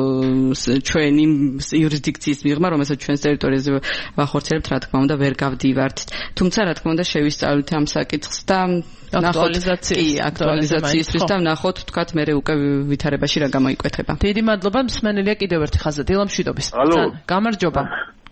ჩვენი იურისდიქციის მიღმა, რომელსაც ჩვენს ტერიტორიაზე ვახორციელებთ, რა თქმა უნდა ვერ გავდივართ. თუმცა რა თქმა უნდა შევისწავლით ამ საკითხს და აქტუალიზაციის აქტუალიზაციისთვის და ვნახოთ, ვთქვათ, მე უკვე ვითარებაში რა გამოიკვეთება. დიდი მადლობა, მსმენელია კიდევ ერთი ხაზი, დილამშვიდობის. გამარჯობა.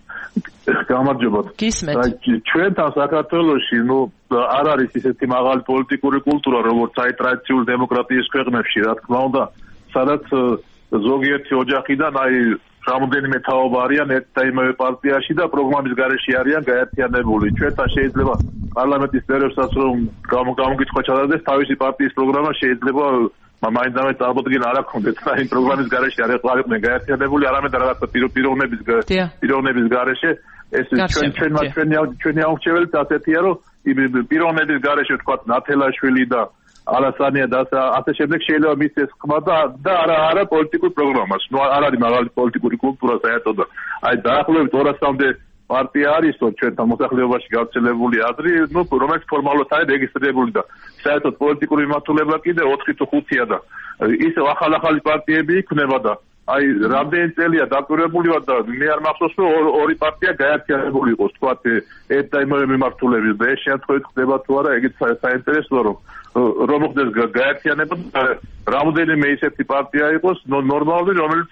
გამარჯობა. გისმენთ. ჩვენთან საქართველოში, ნუ არ არის ისეთი მაღალი პოლიტიკური კულტურა, როგორც აი ტრადიციული დემოკრატიის ქვეყნებში, რა თქმა უნდა, სადაც ზოგიერთი ოჯახიდან აი რამდენიმე თაობა არიან ერთ და იმავე პარტიაში და პროგრამის გარეშე არიან გაერთიანებული. ჩვენთან შეიძლება პარლამენტის წევრებსაც რომ გამოგიტყვა ჩადარდეს თავისი პარტიის პროგრამა, შეიძლება მაინდამე წარმოდგენა არ აქვს და იმ პროგრამის გარეშე არ იყვნენ გაერთიანებული, არამედ რაღაცა პიროვნების პიროვნების გარეშე. ეს ჩვენ ჩვენმა ჩვენი ჩვენი აუჩეველთ ასეთია, რომ პიროვნების გარეშე ვთქვათ ნათელაშვილი და ალასანია და ასე შემდეგ შეიძლება მისცეს ხმა და და არა არა პოლიტიკურ პროგრამას. ნუ არ არის მაღალი პოლიტიკური კულტურა საერთოდ და აი დაახლოებით ორასამდე პარტია არის ჩვენთან მოსახლეობაში გავრცელებული აზრი, ნუ რომელიც ფორმალურად არის რეგისტრირებული და საერთოდ პოლიტიკური მიმართულება კიდე ოთხი თუ ხუთია და ისე ახალ-ახალი პარტიები იქნება და აი რამდენი წელია დაკვირვებული ვარ და მე არ მახსოვს რომ ორი პარტია გაერთიანებული იყოს, თქვათ ერთ და იმავე მიმართულებით და ეს შემთხვევით ხდება თუ არა, ეგეც საინტერესოა რომ რომ მოხდეს გაერთიანება, რამდენიმე ისეთი პარტია იყოს ნორმალური, რომელიც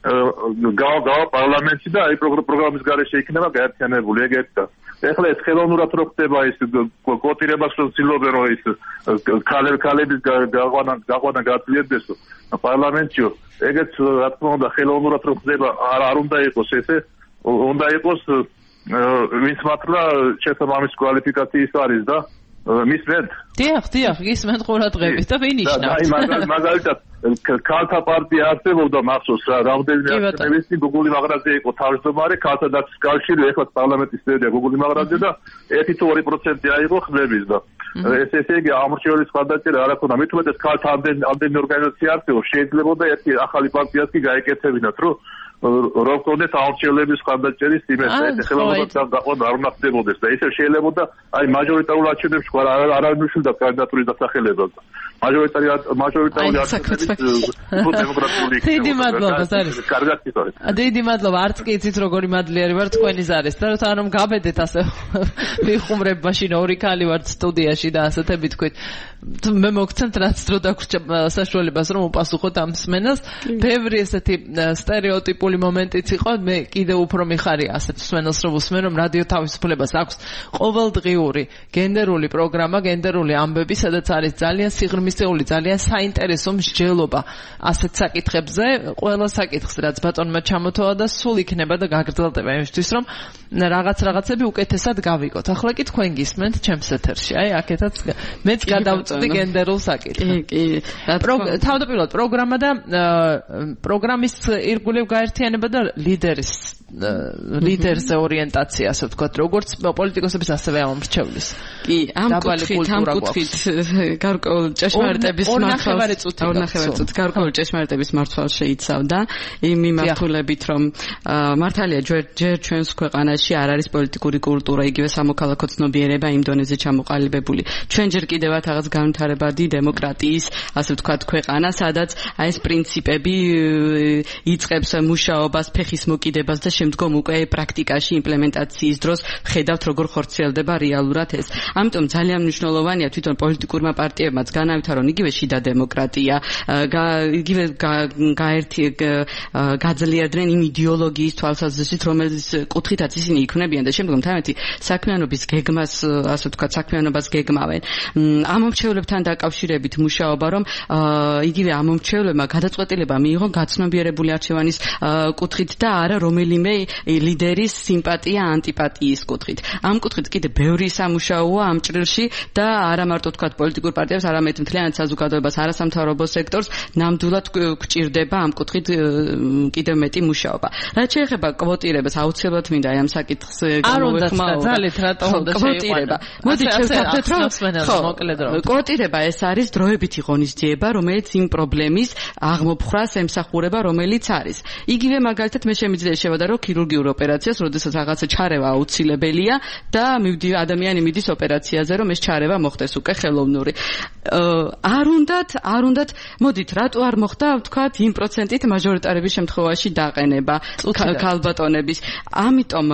გავა პარლამენტში და აი პროგრამის გარეშე იქნება გაერთიანებული, ეგ ერთად. ეხლა ეს ხელოვნურად რო ხდება ის კოტირებას რო ცდილობენ რომ ის ქალების გაყვანა გაყვანა გაწლიებდეს პარლამენტში, ეგეც რა თქმა უნდა ხელოვნურად რო ხდება, არ არ უნდა იყოს ესე, უნდა იყოს ვინც მართლა შესაბამის კვალიფიკაციის არის და მისმენთ. დიახ, დიახ, გისმენთ ყურადღებით და ვინიშნავთ. აი მაგალითად ქალთა პარტია არსებობდა მახსოვს რა, რამდენიმე აქტივისტი გუგული მაღრაძე იყო თავმჯდომარე, ქალთა დაცვის კავშირი, ეხლა პარლამენტის წევრია გუგული მაღრაძე და ერთი თუ ორი პროცენტი აიღო ხმების და ეს ესე იგი ამორჩევლის ხარდაჭერა არ აქვს, მით უმეტეს ქალთა ამდენი ორგანიზაცია არსებობს, შეიძლებოდა ერთი ახალი პარტიაც კი გაეკეთებინათ, რომ რომ კონდეთ ამორჩევლების ხარდაჭერის იმედი, ხელოვნურად დაყვან არ უნდა ხდებოდეს და ესე შეიძლებოდა აი მაჟორიტარულ არჩევნებში ხო არ არნიშნულდა კანდიდატურის დასახელება. მაჟორიტარი მაჟორიტარული არჩევნების დემოკრატიული დიდი მადლობა ზარის. კარგად იცოდეთ. დიდი მადლობა, არც კი იცით როგორი მადლიერი ვარ თქვენი ზარის და რა რომ გაბედეთ ასე ვიხუმრებ მაშინ ორი ქალი ვართ სტუდიაში და ასეთები თქვით. მე მოგცემთ რაც დრო დაგვრჩა საშუალებას რომ უპასუხოთ ამ სმენას. ბევრი ესეთი სტერეოტიპული მომენტიც იყო, მე კიდე უფრო მიხარია ასეთ სმენას რომ უსმენ რომ რადიო თავისუფლებას აქვს ყოველდღიური გენდერული პროგრამა, გენდერული ამბები, სადაც არის ძალიან სიღრმისეული, ძალიან საინტერესო მსჯელობა ასეთ საკითხებზე, ყველა საკითხს რაც ბატონმა ჩამოთვალა და სულ იქნება და გაგრძელდება იმისთვის რომ რაღაც რაღაცები უკეთესად გავიგოთ. ახლა კი თქვენ გისმენთ ჩემს ეთერში, აი აქეთაც მეც გადავწყვიტე გენდერულ საკითხს. კი, კი. თავდაპირველად პროგრამა და პროგრამის ირგვლივ გაერთიანება და ლიდერის ლიდერზე ორიენტაცია, ასე ვთქვათ, როგორც პოლიტიკოსების ასევე ამორჩევლის. კი, ამ კუთხით, ამ კუთხით გარკვეულ ჭეშმარიტების მართვას, ორნახევარი წუთი გარკვეულ ჭეშმარიტების მართვას შეიცავდა იმ მიმართულებით, რომ მართალია ჯერ ჩვენს ქვეყანაში არ არის პოლიტიკური კულტურა, იგივე სამოქალაქო ცნობიერება იმ დონეზე ჩამოყალიბებული. ჩვენ ჯერ კიდევ ვართ რაღაც განვითარებადი დემოკრატიის, ასე ვთქვათ, ქვეყანა, სადაც აი ეს პრინციპები იწყებს მუშაობას, ფეხის მოკიდებას და შემდგომ უკვე პრაქტიკაში იმპლემენტაციის დროს ხედავთ როგორ ხორციელდება რეალურად ეს. ამიტომ ძალიან მნიშვნელოვანია თვითონ პოლიტიკურმა პარტიებმაც განავითარონ იგივე შიდა დემოკრატია, იგივე გაერთი გაძლიერდნენ იმ იდეოლოგიის თვალსაზრისით, რომელიც კუთხითაც ისინი იქმნებიან და შემდგომ თამეთი საქმიანობის გეგმას, ასე ვთქვათ, საქმიანობას გეგმავენ. ამომრჩევლებთან დაკავშირებით მუშაობა, რომ იგივე ამომრჩევლებმა გადაწყვეტილება მიიღონ გაცნობიერებული არჩევანის კუთხით და არა რომელიმე ლიდერის სიმპათია ანტიპათიის კუთხით. ამ კუთხით კიდე ბევრი სამუშაოა ამ ჭრილში და არა მარტო თქვათ პოლიტიკურ პარტიებს, არამედ მთლიანად საზოგადოებას, არასამთავრობო სექტორს ნამდვილად გვჭირდება ამ კუთხით კიდევ მეტი მუშაობა. რაც შეეხება კვოტირებას, აუცილებლად მინდა ამ საკითხს გამოვიხმაო. ძალით რატომ უნდა კვოტირება? მოდით შევთავაზოთ, რომ კვოტირება ეს არის დროებითი ღონისძიება, რომელიც იმ პრობლემის აღმოფხრას ემსახურება, რომელიც არის. იგივე მაგალითად მე შემიძლია შევადარო ქირურგიულ ოპერაციას, როდესაც რაღაცა ჩარევა აუცილებელია და მივდი ადამიანი მიდის ოპერაციაზე, რომ ეს ჩარევა მოხდეს უკვე ხელოვნური. არ უნდათ, არ უნდათ, მოდით, რატო არ მოხდა, ვთქვათ, იმ პროცენტით მაჟორიტარების შემთხვევაში დაყენება ქალბატონების. ამიტომ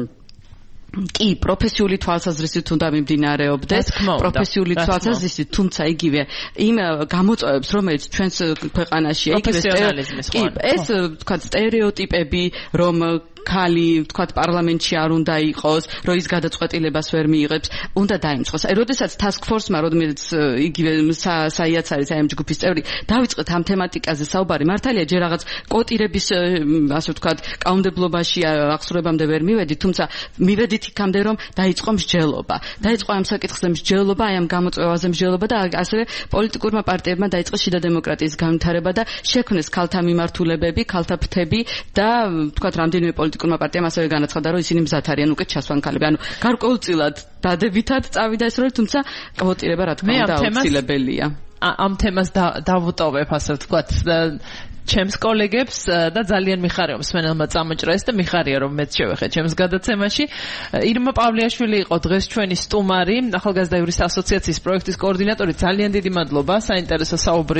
კი, პროფესიული თვალსაზრისით უნდა მიმდინარეობდეს, პროფესიული თვალსაზრისით, თუმცა იგივე იმ გამოწვევებს, რომელიც ჩვენს ქვეყანაშია, იგივე კი, ეს ვთქვათ, სტერეოტიპები, რომ ქალი, ვთქვათ, პარლამენტში არ უნდა იყოს, რომ ის გადაწყვეტილებას ვერ მიიღებს, უნდა დაიმსხოს. აი, როდესაც task force-მა, რომელიც იგივე საიაც არის აი ამ ჯგუფის წევრი, დავიწყეთ ამ თემატიკაზე საუბარი, მართალია ჯერ რაღაც კოტირების, ასე ვთქვათ, კანონმდებლობაში აღსრულებამდე ვერ მივედით, თუმცა მივედით იქამდე, რომ დაიწყო მსჯელობა. დაიწყო ამ საკითხზე მსჯელობა, აი ამ გამოწვევაზე მსჯელობა და ასევე პოლიტიკურმა პარტიებმა დაიწყო შიდა დემოკრატიის განვითარება და შექმნეს ქალთა მიმართულებები, ქალთა ფრთები და ვთქვათ, რამდენიმე პოლიტიკურმა პარტიამ ასევე განაცხადა, რომ ისინი მზად არიან უკვე ჩასვან ქალები. ანუ გარკვეულწილად დადებითად წავიდა ეს როლი, თუმცა კვოტირება რა თქმა უნდა აუცილებელია. ამ თემას დავუტოვებ, ასე ვთქვათ, ჩემს კოლეგებს და ძალიან მიხარია რომ სმენელმა წამოჭრა ეს და მიხარია რომ მეც შევეხე ჩემს გადაცემაში. ირმა პავლიაშვილი იყო დღეს ჩვენი სტუმარი, ახალგაზრდა იურისტთა ასოციაციის პროექტის კოორდინატორი. ძალიან დიდი მადლობა, საინტერესო საუბარი